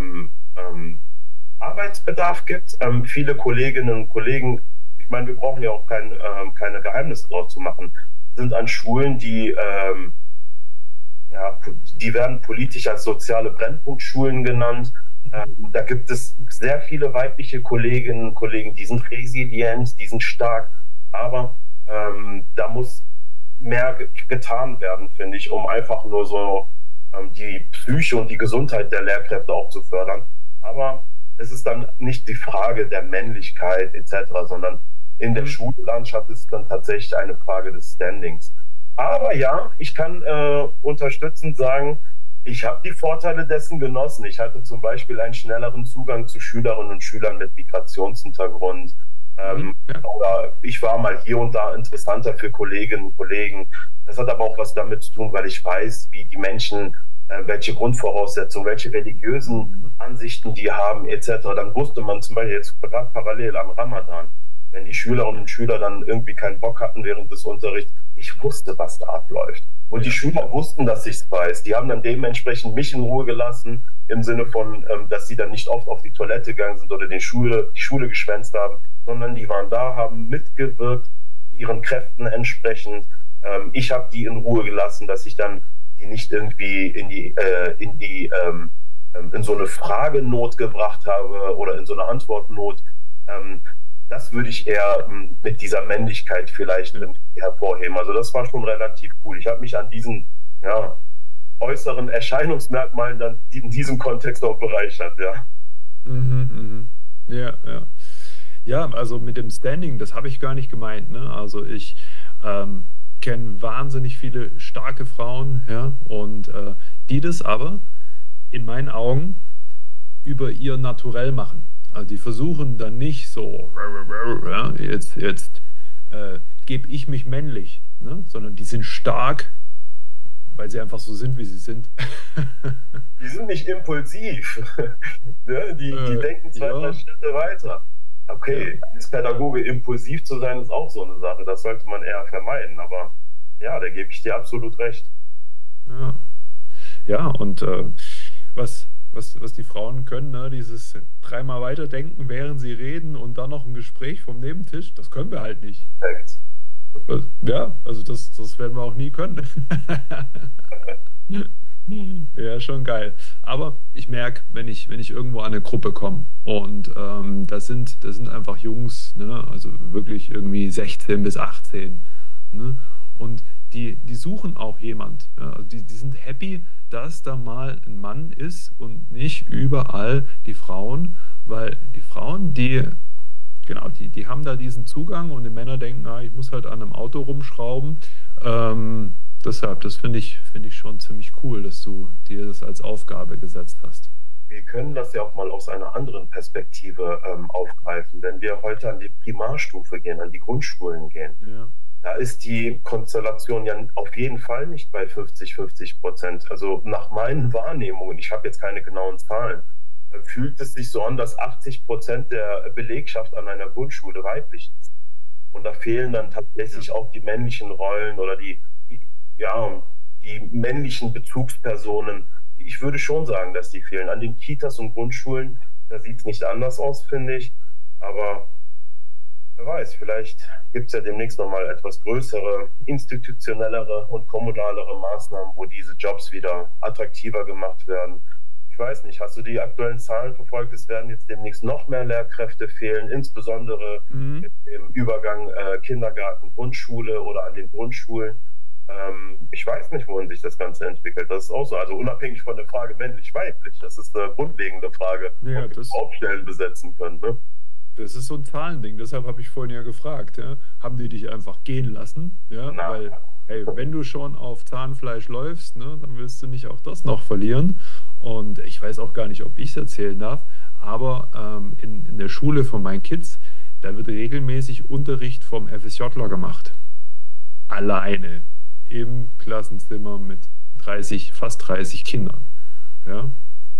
Arbeitsbedarf gibt. Viele Kolleginnen und Kollegen, ich meine, wir brauchen ja auch keine Geheimnisse draus zu machen, sind an Schulen, ja, die werden politisch als soziale Brennpunktschulen genannt. Mhm. Da gibt es sehr viele weibliche Kolleginnen und Kollegen, die sind resilient, die sind stark, aber da muss mehr getan werden, finde ich, um einfach nur so die Psyche und die Gesundheit der Lehrkräfte auch zu fördern. Aber es ist dann nicht die Frage der Männlichkeit etc., sondern in der Mhm. Schullandschaft ist es dann tatsächlich eine Frage des Standings. Aber ja, ich kann unterstützend sagen, ich habe die Vorteile dessen genossen. Ich hatte zum Beispiel einen schnelleren Zugang zu Schülerinnen und Schülern mit Migrationshintergrund. Mhm. Ja. Oder ich war mal hier und da interessanter für Kolleginnen und Kollegen. Das hat aber auch was damit zu tun, weil ich weiß, wie die Menschen, welche Grundvoraussetzungen, welche religiösen Mhm. Ansichten die haben, etc. Dann wusste man zum Beispiel jetzt gerade parallel am Ramadan, wenn die Schülerinnen und Schüler dann irgendwie keinen Bock hatten während des Unterrichts, ich wusste, was da abläuft. Und die Ja, Schüler ja. wussten, dass ich es weiß. Die haben dann dementsprechend mich in Ruhe gelassen, im Sinne von, dass sie dann nicht oft auf die Toilette gegangen sind oder die Schule geschwänzt haben, sondern die waren da, haben mitgewirkt, ihren Kräften entsprechend. Ich habe die in Ruhe gelassen, dass ich dann die nicht irgendwie in so eine Fragenot gebracht habe oder in so eine Antwortnot. Ähm, Das würde ich eher mit dieser Männlichkeit vielleicht Ja. irgendwie hervorheben. Also das war schon relativ cool. Ich habe mich an diesen, ja, äußeren Erscheinungsmerkmalen dann in diesem Kontext auch bereichert, ja. Mhm, mhm. Ja, ja. Ja, also mit dem Standing, das habe ich gar nicht gemeint, ne? Also ich kenne wahnsinnig viele starke Frauen, ja, und die das aber in meinen Augen über ihr Naturell machen. Also die versuchen dann nicht so, ja, jetzt gebe ich mich männlich, ne? Sondern die sind stark, weil sie einfach so sind, wie sie sind. Die sind nicht impulsiv. Ne? Die denken zwei, drei Ja, Schritte weiter. ja, Okay, als Pädagoge impulsiv zu sein, ist auch so eine Sache. Das sollte man eher vermeiden. Aber ja, da gebe ich dir absolut recht. ja. Ja, und was die Frauen können, ne, dieses dreimal weiterdenken, während sie reden und dann noch ein Gespräch vom Nebentisch, das können wir halt nicht. Perfekt. Ja, also das werden wir auch nie können. Ja, schon geil. Aber ich merke, wenn ich irgendwo an eine Gruppe komme und das sind einfach Jungs, ne, also wirklich irgendwie 16 bis 18, ne, und die suchen auch jemand. Ja, also die sind happy, dass da mal ein Mann ist und nicht überall die Frauen, weil die Frauen, genau, die haben da diesen Zugang und die Männer denken, ich muss halt an einem Auto rumschrauben. Deshalb, das finde ich schon ziemlich cool, dass du dir das als Aufgabe gesetzt hast. Wir können das ja auch mal aus einer anderen Perspektive aufgreifen. Wenn wir heute an die Primarstufe gehen, an die Grundschulen gehen, Ja. da ist die Konstellation ja auf jeden Fall nicht bei 50-50%. Also nach meinen Wahrnehmungen, ich habe jetzt keine genauen Zahlen, fühlt es sich so an, dass 80% der Belegschaft an einer Grundschule weiblich ist. Und da fehlen dann Ja. tatsächlich auch die männlichen Rollen oder ja, die männlichen Bezugspersonen. Ich würde schon sagen, dass die fehlen. An den Kitas und Grundschulen, da sieht es nicht anders aus, finde ich. Aber wer weiß, vielleicht gibt es ja demnächst nochmal etwas größere, institutionellere und kommunalere Maßnahmen, wo diese Jobs wieder attraktiver gemacht werden. Ich weiß nicht, hast du die aktuellen Zahlen verfolgt? Es werden jetzt demnächst noch mehr Lehrkräfte fehlen, insbesondere Mhm. im Übergang Kindergarten, Grundschule oder an den Grundschulen. Ich weiß nicht, wohin sich das Ganze entwickelt. Das ist auch so. Also unabhängig von der Frage männlich-weiblich. Das ist eine grundlegende Frage, Ja, ob wir das, überhaupt Stellen besetzen können. Ne? das ist so ein Zahlending. Deshalb habe ich vorhin ja gefragt, ja, haben die dich einfach gehen lassen? Ja, Na, weil, hey, wenn du schon auf Zahnfleisch läufst, ne, dann willst du nicht auch das noch verlieren. Und ich weiß auch gar nicht, ob ich es erzählen darf, aber in der Schule von meinen Kids, da wird regelmäßig Unterricht vom FSJler gemacht. Alleine im Klassenzimmer mit 30, fast 30 Kindern. Ja,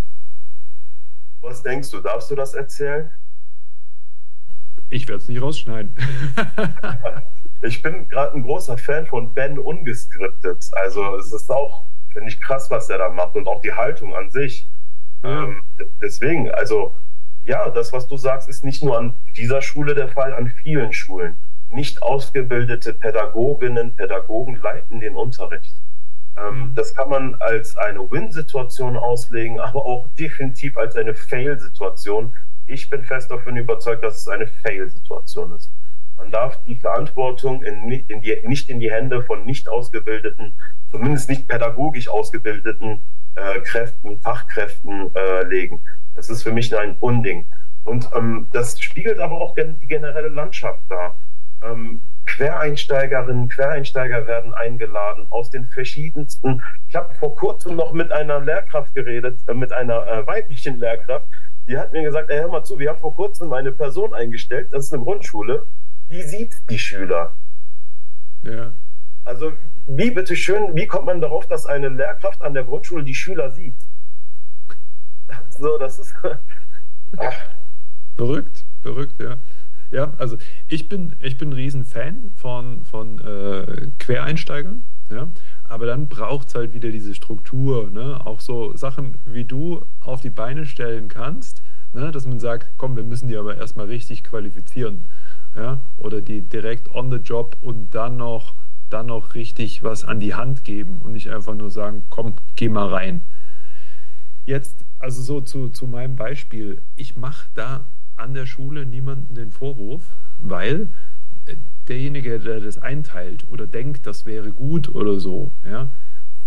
was denkst du? Darfst du das erzählen? ich werde es nicht rausschneiden. Ich bin gerade ein großer Fan von Ben Ungeskriptet. Also es ist auch, finde ich, krass, was er da macht und auch die Haltung an sich. Ja. Ähm, deswegen, also ja, das, was du sagst, ist nicht nur an dieser Schule der Fall, an vielen Schulen. Nicht ausgebildete Pädagoginnen, Pädagogen leiten den Unterricht. Hm. Das kann man als eine Win-Situation auslegen, aber auch definitiv als eine Fail-Situation. Ich bin fest davon überzeugt, dass es eine Fail-Situation ist. Man darf die Verantwortung nicht in die Hände von nicht ausgebildeten, zumindest nicht pädagogisch ausgebildeten Kräften, Fachkräften legen. Das ist für mich ein Unding. Und das spiegelt aber auch die generelle Landschaft dar. Quereinsteigerinnen, Quereinsteiger werden eingeladen aus den verschiedensten. Ich habe vor kurzem noch mit einer Lehrkraft geredet, mit einer weiblichen Lehrkraft. Die hat mir gesagt, ey, hör mal zu, wir haben vor kurzem eine Person eingestellt, das ist eine Grundschule, die sieht die Schüler. Ja. Also wie bitteschön, wie kommt man darauf, dass eine Lehrkraft an der Grundschule die Schüler sieht? So, das ist. Verrückt, verrückt, ja. Ja, also ich bin ein Riesenfan von Quereinsteigern, ja, aber dann braucht es halt wieder diese Struktur, ne? Auch so Sachen, wie du auf die Beine stellen kannst, ne? Dass man sagt, komm, wir müssen die aber erstmal richtig qualifizieren, ja, oder die direkt on the job und dann noch richtig was an die Hand geben und nicht einfach nur sagen, komm, geh mal rein. Jetzt, also so zu meinem Beispiel, ich mache da an der Schule niemanden den Vorwurf, weil derjenige, der das einteilt oder denkt, das wäre gut oder so, ja,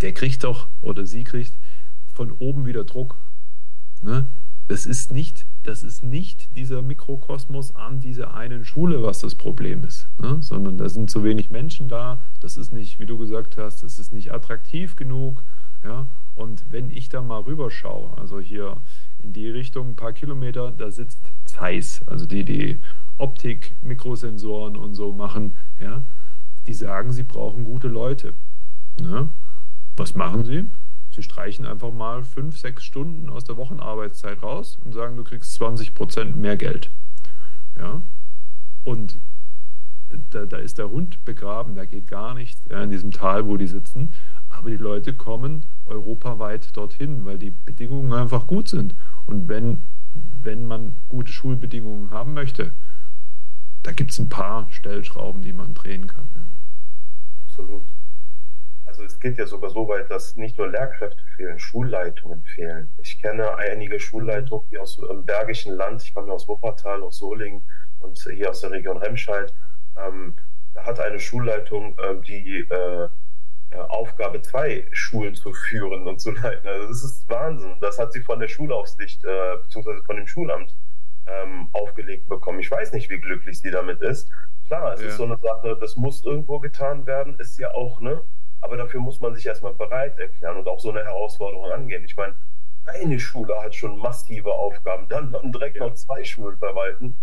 der kriegt doch oder sie kriegt von oben wieder Druck. Ne? Das ist nicht dieser Mikrokosmos an dieser einen Schule, was das Problem ist, ne? Sondern da sind zu wenig Menschen da. Das ist nicht, wie du gesagt hast, das ist nicht attraktiv genug. Ja? Und wenn ich da mal rüberschaue, also hier in die Richtung ein paar Kilometer, da sitzt Zeiss, also die Optik, Mikrosensoren und so machen, ja, die sagen, sie brauchen gute Leute. Ne? Was machen sie? Sie streichen einfach mal 5, 6 Stunden aus der Wochenarbeitszeit raus und sagen, du kriegst 20% mehr Geld. Ja? Und da ist der Hund begraben, da geht gar nichts, ja, in diesem Tal, wo die sitzen. Aber die Leute kommen europaweit dorthin, weil die Bedingungen einfach gut sind. Und wenn man gute Schulbedingungen haben möchte, da gibt es ein paar Stellschrauben, die man drehen kann. Ja. Absolut. Also es geht ja sogar so weit, dass nicht nur Lehrkräfte fehlen, Schulleitungen fehlen. Ich kenne einige Mhm. Schulleitungen hier aus dem Bergischen Land. Ich komme ja aus Wuppertal, aus Solingen und hier aus der Region Remscheid. Ähm, Da hat eine Schulleitung die Aufgabe, 2 Schulen zu führen und zu leiten. Also das ist Wahnsinn. Das hat sie von der Schulaufsicht beziehungsweise von dem Schulamt aufgelegt bekommen. Ich weiß nicht, wie glücklich sie damit ist. Klar, es ist so Ja. eine Sache, das muss irgendwo getan werden, ist ja auch, ne? Aber dafür muss man sich erstmal bereit erklären und auch so eine Herausforderung angehen. Ich meine, eine Schule hat schon massive Aufgaben, dann direkt noch Ja. 2 Schulen verwalten.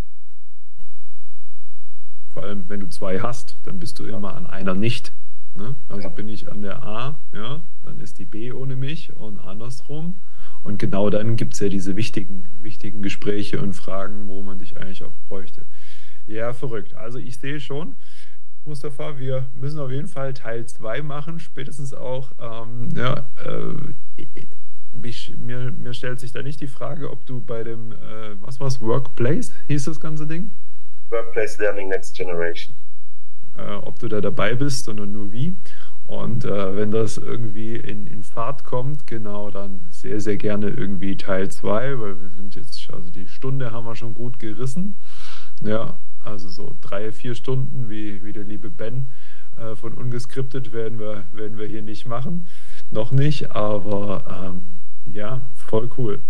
Vor allem, wenn du zwei hast, dann bist du Ja, immer an einer nicht. Ne? Also ja, bin ich an der A, ja, dann ist die B ohne mich und andersrum. Und genau dann gibt es ja diese wichtigen Gespräche und Fragen, wo man dich eigentlich auch bräuchte. Ja, verrückt. Also ich sehe schon, Mustafa, wir müssen auf jeden Fall Teil 2 machen, spätestens auch, ja, mir stellt sich da nicht die Frage, ob du bei dem, was war's, Workplace, hieß das ganze Ding? Workplace Learning Next Generation. Ob du da dabei bist, sondern nur wie. Und wenn das irgendwie in Fahrt kommt, genau, dann sehr gerne irgendwie Teil 2, weil wir sind jetzt, also die Stunde haben wir schon gut gerissen. Ja, also so 3, 4 Stunden, wie der liebe Ben von Ungeskriptet werden wir hier nicht machen. Noch nicht, aber ja, voll cool.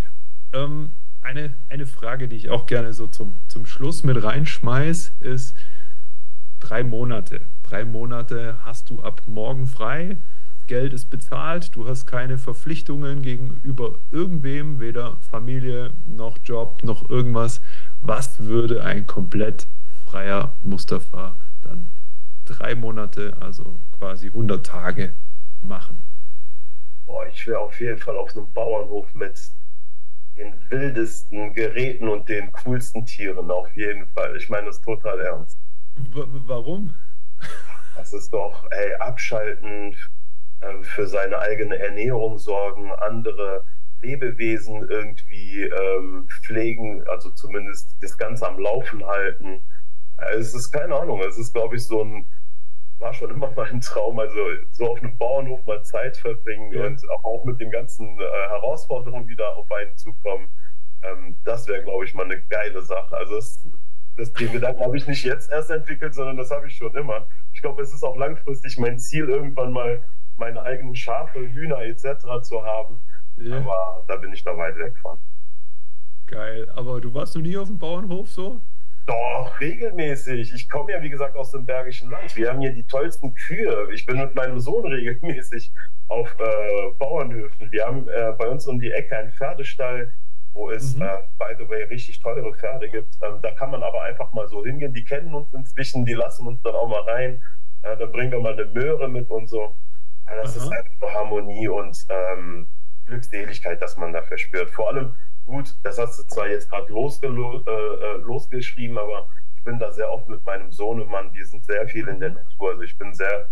Eine Frage, die ich auch gerne so zum Schluss mit reinschmeiß, ist 3 Monate. 3 Monate hast du ab morgen frei. Geld ist bezahlt, du hast keine Verpflichtungen gegenüber irgendwem, weder Familie noch Job noch irgendwas. Was würde ein komplett freier Mustafa dann 3 Monate, also quasi 100 Tage machen? Boah, ich wäre auf jeden Fall auf einem Bauernhof mit den wildesten Geräten und den coolsten Tieren, auf jeden Fall. Ich meine das total ernst. Warum? Das ist doch, ey, abschalten, für seine eigene Ernährung sorgen, andere Lebewesen irgendwie pflegen, also zumindest das Ganze am Laufen halten. Es ist keine Ahnung, es ist, glaube ich, war schon immer mal ein Traum, also so auf einem Bauernhof mal Zeit verbringen Ja, und auch mit den ganzen Herausforderungen, die da auf einen zukommen. Das wäre, glaube ich, mal eine geile Sache. Also den Gedanken habe ich nicht jetzt erst entwickelt, sondern das habe ich schon immer. Ich glaube, es ist auch langfristig mein Ziel, irgendwann mal meine eigenen Schafe, Hühner etc. zu haben. ja, Aber da bin ich noch weit weg von. geil. Aber du warst noch nie auf dem Bauernhof so? Doch, regelmäßig. Ich komme ja, wie gesagt, aus dem Bergischen Land. Wir haben hier die tollsten Kühe. Ich bin mit meinem Sohn regelmäßig auf Bauernhöfen. Wir haben bei uns um die Ecke einen Pferdestall, wo es, Mhm. by the way, richtig teure Pferde gibt. Da kann man aber einfach mal so hingehen. Die kennen uns inzwischen, die lassen uns dann auch mal rein. Da bringen wir mal eine Möhre mit und so. Das ist Aha. einfach nur Harmonie und Glückseligkeit, dass man da verspürt. Vor allem, gut, das hast du zwar jetzt gerade losgeschrieben, aber ich bin da sehr oft mit meinem Sohnemann. Wir sind sehr viel in der Mhm. Natur. Also ich bin sehr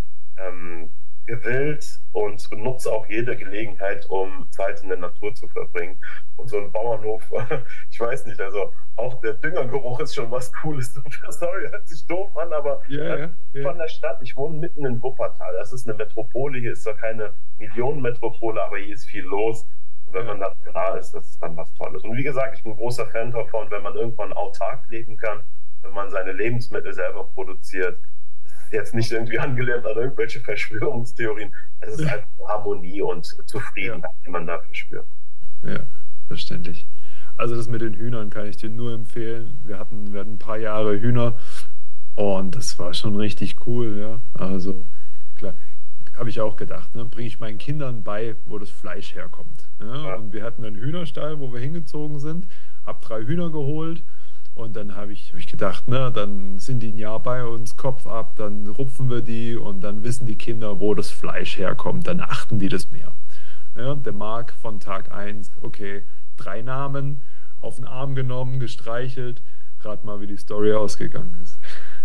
gewillt und nutze auch jede Gelegenheit, um Zeit in der Natur zu verbringen. Und so ein Bauernhof, ich weiß nicht, also auch der Düngergeruch ist schon was Cooles. Sorry, hört sich doof an, aber Ja, ja, ja, von der Stadt, ich wohne mitten in Wuppertal. Das ist eine Metropole, hier ist zwar keine Millionenmetropole, aber hier ist viel los. Und wenn ja. man da da ist, das ist dann was Tolles. Und wie gesagt, ich bin ein großer Fan davon, wenn man irgendwann autark leben kann, wenn man seine Lebensmittel selber produziert. jetzt nicht irgendwie angelehnt an irgendwelche Verschwörungstheorien. Es ist einfach Harmonie und Ja, Zufriedenheit, die man da verspürt. ja, verständlich. Also das mit den Hühnern kann ich dir nur empfehlen. Wir hatten ein paar Jahre Hühner und das war schon richtig cool, ja. Also klar, habe ich auch gedacht, ne, bringe ich meinen Kindern bei, wo das Fleisch herkommt. Ja? Ja. Und wir hatten einen Hühnerstall, wo wir hingezogen sind, habe 3 Hühner geholt und dann habe ich gedacht, ne, dann sind die ein Jahr bei uns, Kopf ab, dann rupfen wir die und dann wissen die Kinder, wo das Fleisch herkommt, dann achten die das mehr. Ja, der Marc von Tag eins, okay, 3 Namen, auf den Arm genommen, gestreichelt. Rat mal, wie die Story ausgegangen ist.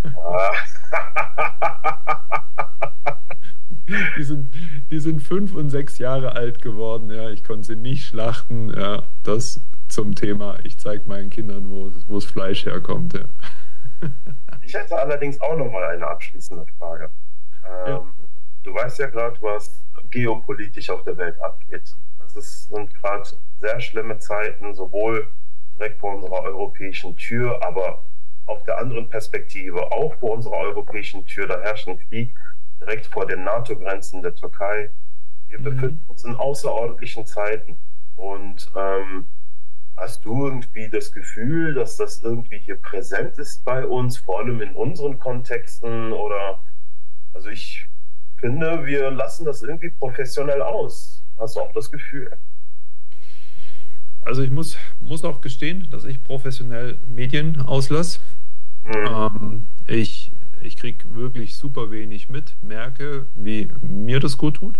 Die sind, die sind 5 und 6 Jahre alt geworden. Ja, ich konnte sie nicht schlachten. Ja, das zum Thema. Ich zeige meinen Kindern, wo das Fleisch herkommt. Ja. Ich hätte allerdings auch noch mal eine abschließende Frage. Ja. Du weißt ja gerade, was geopolitisch auf der Welt abgeht. Sind gerade sehr schlimme Zeiten, sowohl direkt vor unserer europäischen Tür, aber auf der anderen Perspektive auch vor unserer europäischen Tür. Da herrscht ein Krieg direkt vor den NATO-Grenzen der Türkei. Wir befinden Mhm. uns in außerordentlichen Zeiten. Und hast du irgendwie das Gefühl, dass das irgendwie hier präsent ist bei uns, vor allem in unseren Kontexten? Oder, also ich finde, wir lassen das irgendwie professionell aus. Hast du auch das Gefühl? Also ich muss auch gestehen, dass ich professionell Medien auslasse. Hm. Ich kriege wirklich super wenig mit, merke, wie mir das gut tut.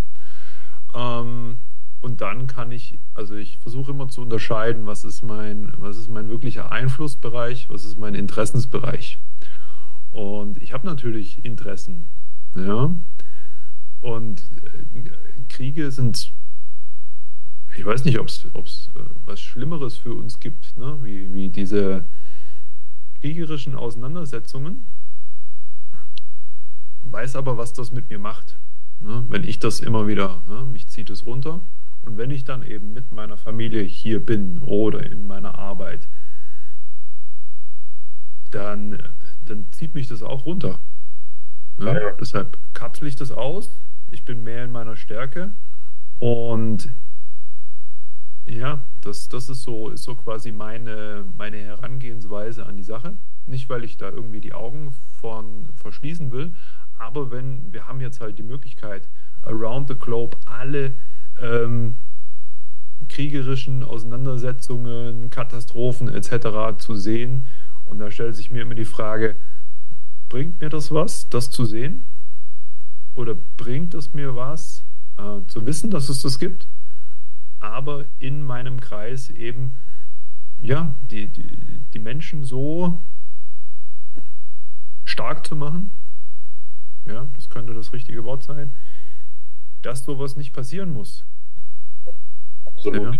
Und dann also ich versuche immer zu unterscheiden, was ist mein wirklicher Einflussbereich, was ist mein Interessensbereich. Und ich habe natürlich Interessen, ja. Und Kriege sind, ich weiß nicht, ob es was Schlimmeres für uns gibt, ne? Wie diese kriegerischen Auseinandersetzungen, weiß aber, was das mit mir macht. Ne? Wenn ich das immer wieder, ne, mich zieht es runter. Und wenn ich dann eben mit meiner Familie hier bin oder in meiner Arbeit, dann, dann zieht mich das auch runter. Ja, Ne? ja. Deshalb kapsel ich das aus. Ich bin mehr in meiner Stärke. Und ja, das ist so quasi meine Herangehensweise an die Sache. Nicht, weil ich da irgendwie die Augen von verschließen will, aber wir haben jetzt halt die Möglichkeit, around the globe alle ähm, kriegerischen Auseinandersetzungen, Katastrophen etc. zu sehen. Und da stellt sich mir immer die Frage, bringt mir das was, das zu sehen? Oder bringt es mir was, zu wissen, dass es das gibt? Aber in meinem Kreis eben, ja, die Menschen so stark zu machen, ja, das könnte das richtige Wort sein, dass sowas nicht passieren muss. Absolut. Ja.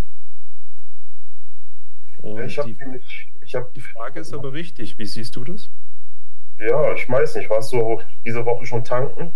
Ja, Und ich habe, die Frage ist aber richtig, wie siehst du das? ja, ich weiß nicht, warst du diese Woche schon tanken?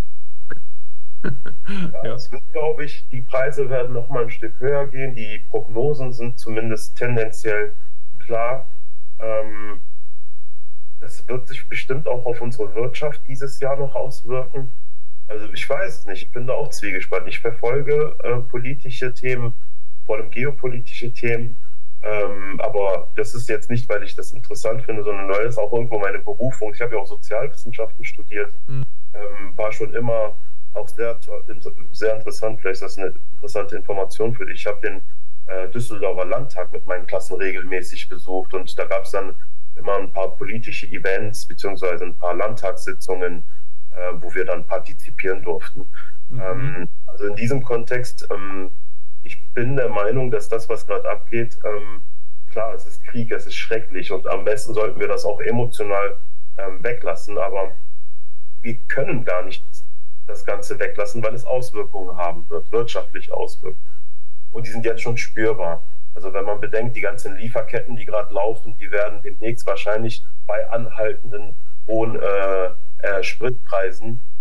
Ja, Ja. es wird, glaube ich, die Preise werden noch mal ein Stück höher gehen. Die Prognosen sind zumindest tendenziell klar. Ähm, Das wird sich bestimmt auch auf unsere Wirtschaft dieses Jahr noch auswirken. Also ich weiß es nicht, ich bin da auch zwiegespalten. Ich verfolge politische Themen, vor allem geopolitische Themen. Aber das ist jetzt nicht, weil ich das interessant finde, sondern weil es auch irgendwo meine Berufung. Ich habe ja auch Sozialwissenschaften studiert, Hm. war schon immer auch sehr interessant. Vielleicht ist das eine interessante Information für dich. Ich habe den Düsseldorfer Landtag mit meinen Klassen regelmäßig besucht und da gab es dann immer ein paar politische Events beziehungsweise ein paar Landtagssitzungen, wo wir dann partizipieren durften. Mhm. Also in diesem Kontext, ich bin der Meinung, dass das, was gerade abgeht, klar, es ist Krieg, es ist schrecklich und am besten sollten wir das auch emotional weglassen, aber wir können gar nicht das Ganze weglassen, weil es Auswirkungen haben wird, wirtschaftliche Auswirkungen. Und die sind jetzt schon spürbar. Also wenn man bedenkt, die ganzen Lieferketten, die gerade laufen, die werden demnächst wahrscheinlich bei anhaltenden hohen Spritpreisen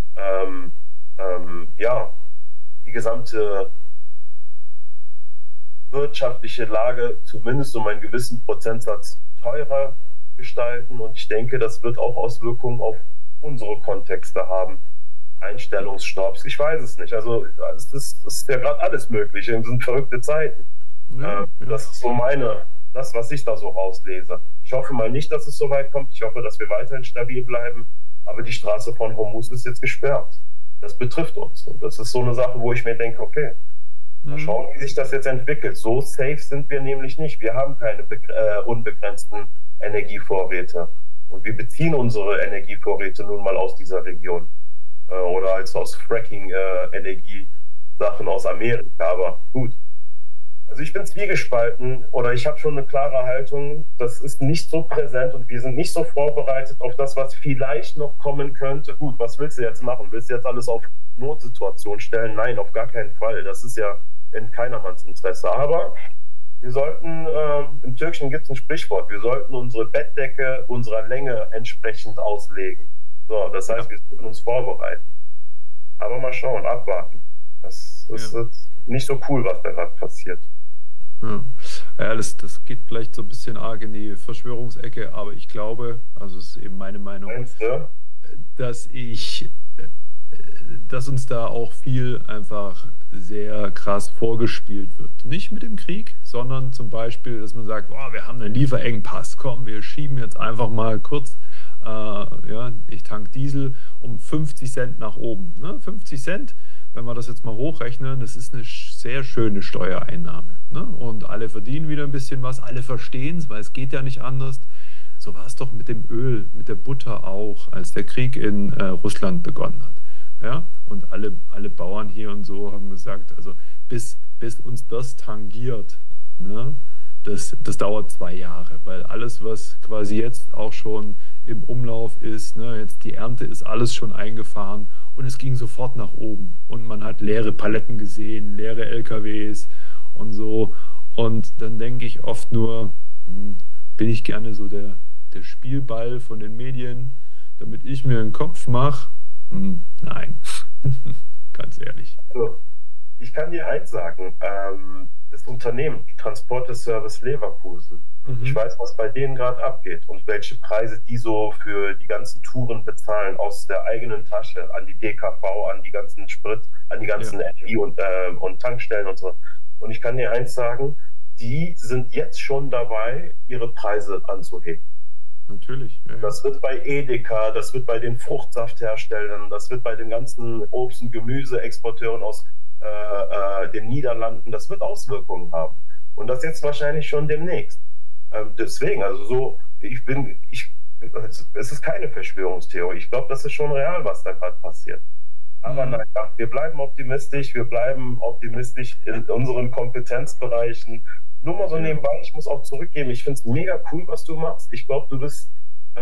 ja die gesamte wirtschaftliche Lage zumindest um einen gewissen Prozentsatz teurer gestalten. Und ich denke, das wird auch Auswirkungen auf unsere Kontexte haben. Einstellungsstopps, ich weiß es nicht. Also es ist ja gerade alles möglich. Es sind verrückte Zeiten. Ja, ja. Das ist so das, was ich da so rauslese. Ich hoffe mal nicht, dass es so weit kommt. Ich hoffe, dass wir weiterhin stabil bleiben. Aber die Straße von Hormuz ist jetzt gesperrt. Das betrifft uns. Und das ist so eine Sache, wo ich mir denke, okay, mal Mhm. schauen, wie sich das jetzt entwickelt. So safe sind wir nämlich nicht. Wir haben keine unbegrenzten Energievorräte. Und wir beziehen unsere Energievorräte nun mal aus dieser Region. Oder als aus Fracking-Energiesachen aus Amerika. Aber gut. Also ich bin zwiegespalten oder ich habe schon eine klare Haltung. Das ist nicht so präsent und wir sind nicht so vorbereitet auf das, was vielleicht noch kommen könnte. Gut, was willst du jetzt machen? Willst du jetzt alles auf Notsituation stellen? Nein, auf gar keinen Fall. Das ist ja in keinermanns Interesse. Aber wir sollten, im Türkischen gibt es ein Sprichwort, wir sollten unsere Bettdecke unserer Länge entsprechend auslegen. So, das Ja, heißt, wir sollten uns vorbereiten. Aber mal schauen, abwarten. Das ist ja. jetzt nicht so cool, was da gerade passiert. Ja, ja das geht vielleicht so ein bisschen arg in die Verschwörungsecke, aber ich glaube, also es ist eben meine Meinung, Meinst du? dass dass uns da auch viel einfach sehr krass vorgespielt wird. Nicht mit dem Krieg, sondern zum Beispiel, dass man sagt, oh, wir haben einen Lieferengpass, komm, wir schieben jetzt einfach mal kurz, ja, ich tank Diesel um 50 Cent nach oben. Ne? 50 Cent, wenn wir das jetzt mal hochrechnen, das ist eine sehr schöne Steuereinnahme. Ne? Und alle verdienen wieder ein bisschen was, alle verstehen es, weil es geht ja nicht anders. So war es doch mit dem Öl, mit der Butter auch, als der Krieg in Russland begonnen hat. Ja, und alle Bauern hier und so haben gesagt, also bis uns das tangiert, ne, das dauert 2 Jahre, weil alles, was quasi jetzt auch schon im Umlauf ist, ne, jetzt die Ernte ist alles schon eingefahren und es ging sofort nach oben. Und man hat leere Paletten gesehen, leere LKWs und so. Und dann denke ich oft nur, bin ich gerne so der Spielball von den Medien, damit ich mir einen Kopf mache? Nein, ganz ehrlich. Also, ich kann dir eins sagen, das Unternehmen, die Transporte Service Leverkusen, ich Mhm. weiß, was bei denen gerade abgeht und welche Preise die so für die ganzen Touren bezahlen aus der eigenen Tasche an die DKV, an die ganzen Sprit, an die Ja, ganzen Energie und Tankstellen und so. Und ich kann dir eins sagen, die sind jetzt schon dabei, ihre Preise anzuheben. natürlich. Ja, ja. Das wird bei Edeka, das wird bei den Fruchtsaftherstellern, das wird bei den ganzen Obst- und Gemüseexporteuren aus den Niederlanden, das wird Auswirkungen haben. Und das jetzt wahrscheinlich schon demnächst. Deswegen, also so, es ist keine Verschwörungstheorie. Ich glaube, das ist schon real, was da gerade passiert. Aber Mhm. nein, ja, wir bleiben optimistisch in unseren Kompetenzbereichen. Nur mal so Ja. nebenbei, ich muss auch zurückgeben, ich finde es mega cool, was du machst. Ich glaube, du bist,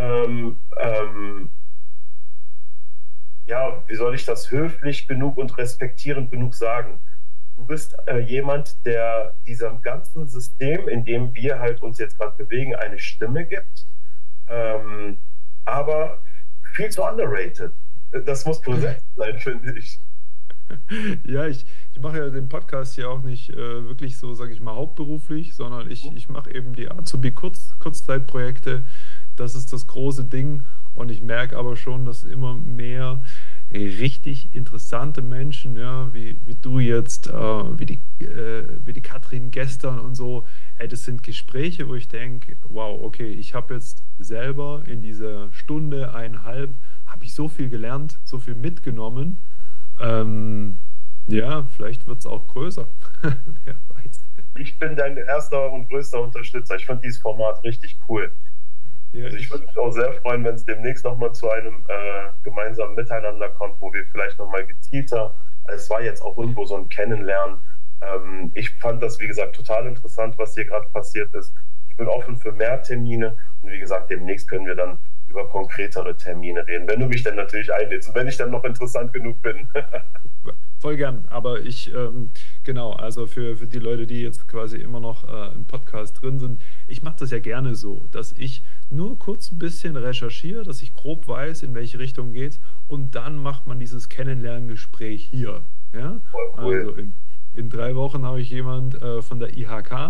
ja, wie soll ich das, höflich genug und respektierend genug sagen. Du bist jemand, der diesem ganzen System, in dem wir halt uns jetzt gerade bewegen, eine Stimme gibt, ähm, aber viel zu underrated. Das muss präsent sein, finde ich. Ja, ich mache ja den Podcast hier auch nicht wirklich so, sage ich mal, hauptberuflich, sondern ich mache eben die Azubi-Kurzzeitprojekte. Das ist das große Ding. Und ich merke aber schon, dass immer mehr richtig interessante Menschen, ja, wie du jetzt, wie die Katrin gestern und so, das sind Gespräche, wo ich denke, wow, okay, ich habe jetzt selber in dieser Stunde, eineinhalb, habe ich so viel gelernt, so viel mitgenommen. Ähm, ja, vielleicht wird es auch größer. Wer weiß. Ich bin dein erster und größter Unterstützer. Ich finde dieses Format richtig cool. Ja, Also ich würde mich auch sehr freuen, wenn es demnächst nochmal zu einem gemeinsamen Miteinander kommt, wo wir vielleicht nochmal gezielter, also es war jetzt auch irgendwo so ein Kennenlernen. Ich fand das, wie gesagt, total interessant, was hier gerade passiert ist. Ich bin offen für mehr Termine und wie gesagt, demnächst können wir dann über konkretere Termine reden, wenn du mich dann natürlich einlädst und wenn ich dann noch interessant genug bin. voll gern. Aber genau, also für die Leute, die jetzt quasi immer noch im Podcast drin sind, ich mache das ja gerne so, dass ich nur kurz ein bisschen recherchiere, dass ich grob weiß, in welche Richtung geht's, und dann macht man dieses Kennenlerngespräch hier. Ja, Voll also cool. in 3 Wochen habe ich jemand von der IHK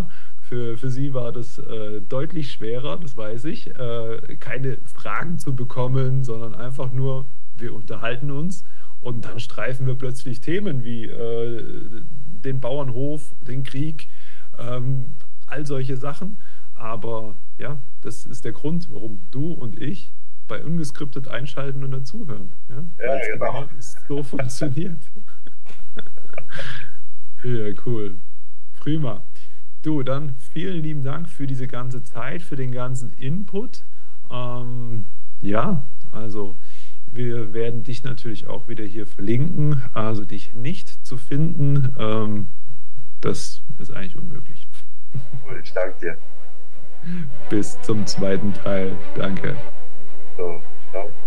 für sie war das deutlich schwerer, das weiß ich, keine Fragen zu bekommen, sondern einfach nur, wir unterhalten uns und dann streifen wir plötzlich Themen wie den Bauernhof, den Krieg, all solche Sachen. Aber ja, das ist der Grund, warum du und ich bei ungeskriptet einschalten und dann zuhören. Ja? Ja, Weil es genau. so funktioniert. Ja, cool. Prima. Du, dann vielen lieben Dank für diese ganze Zeit, für den ganzen Input. Ja, also wir werden dich natürlich auch wieder hier verlinken. Also dich nicht zu finden, das ist eigentlich unmöglich. Cool, ich danke dir. Bis zum zweiten Teil. Danke. So, ciao.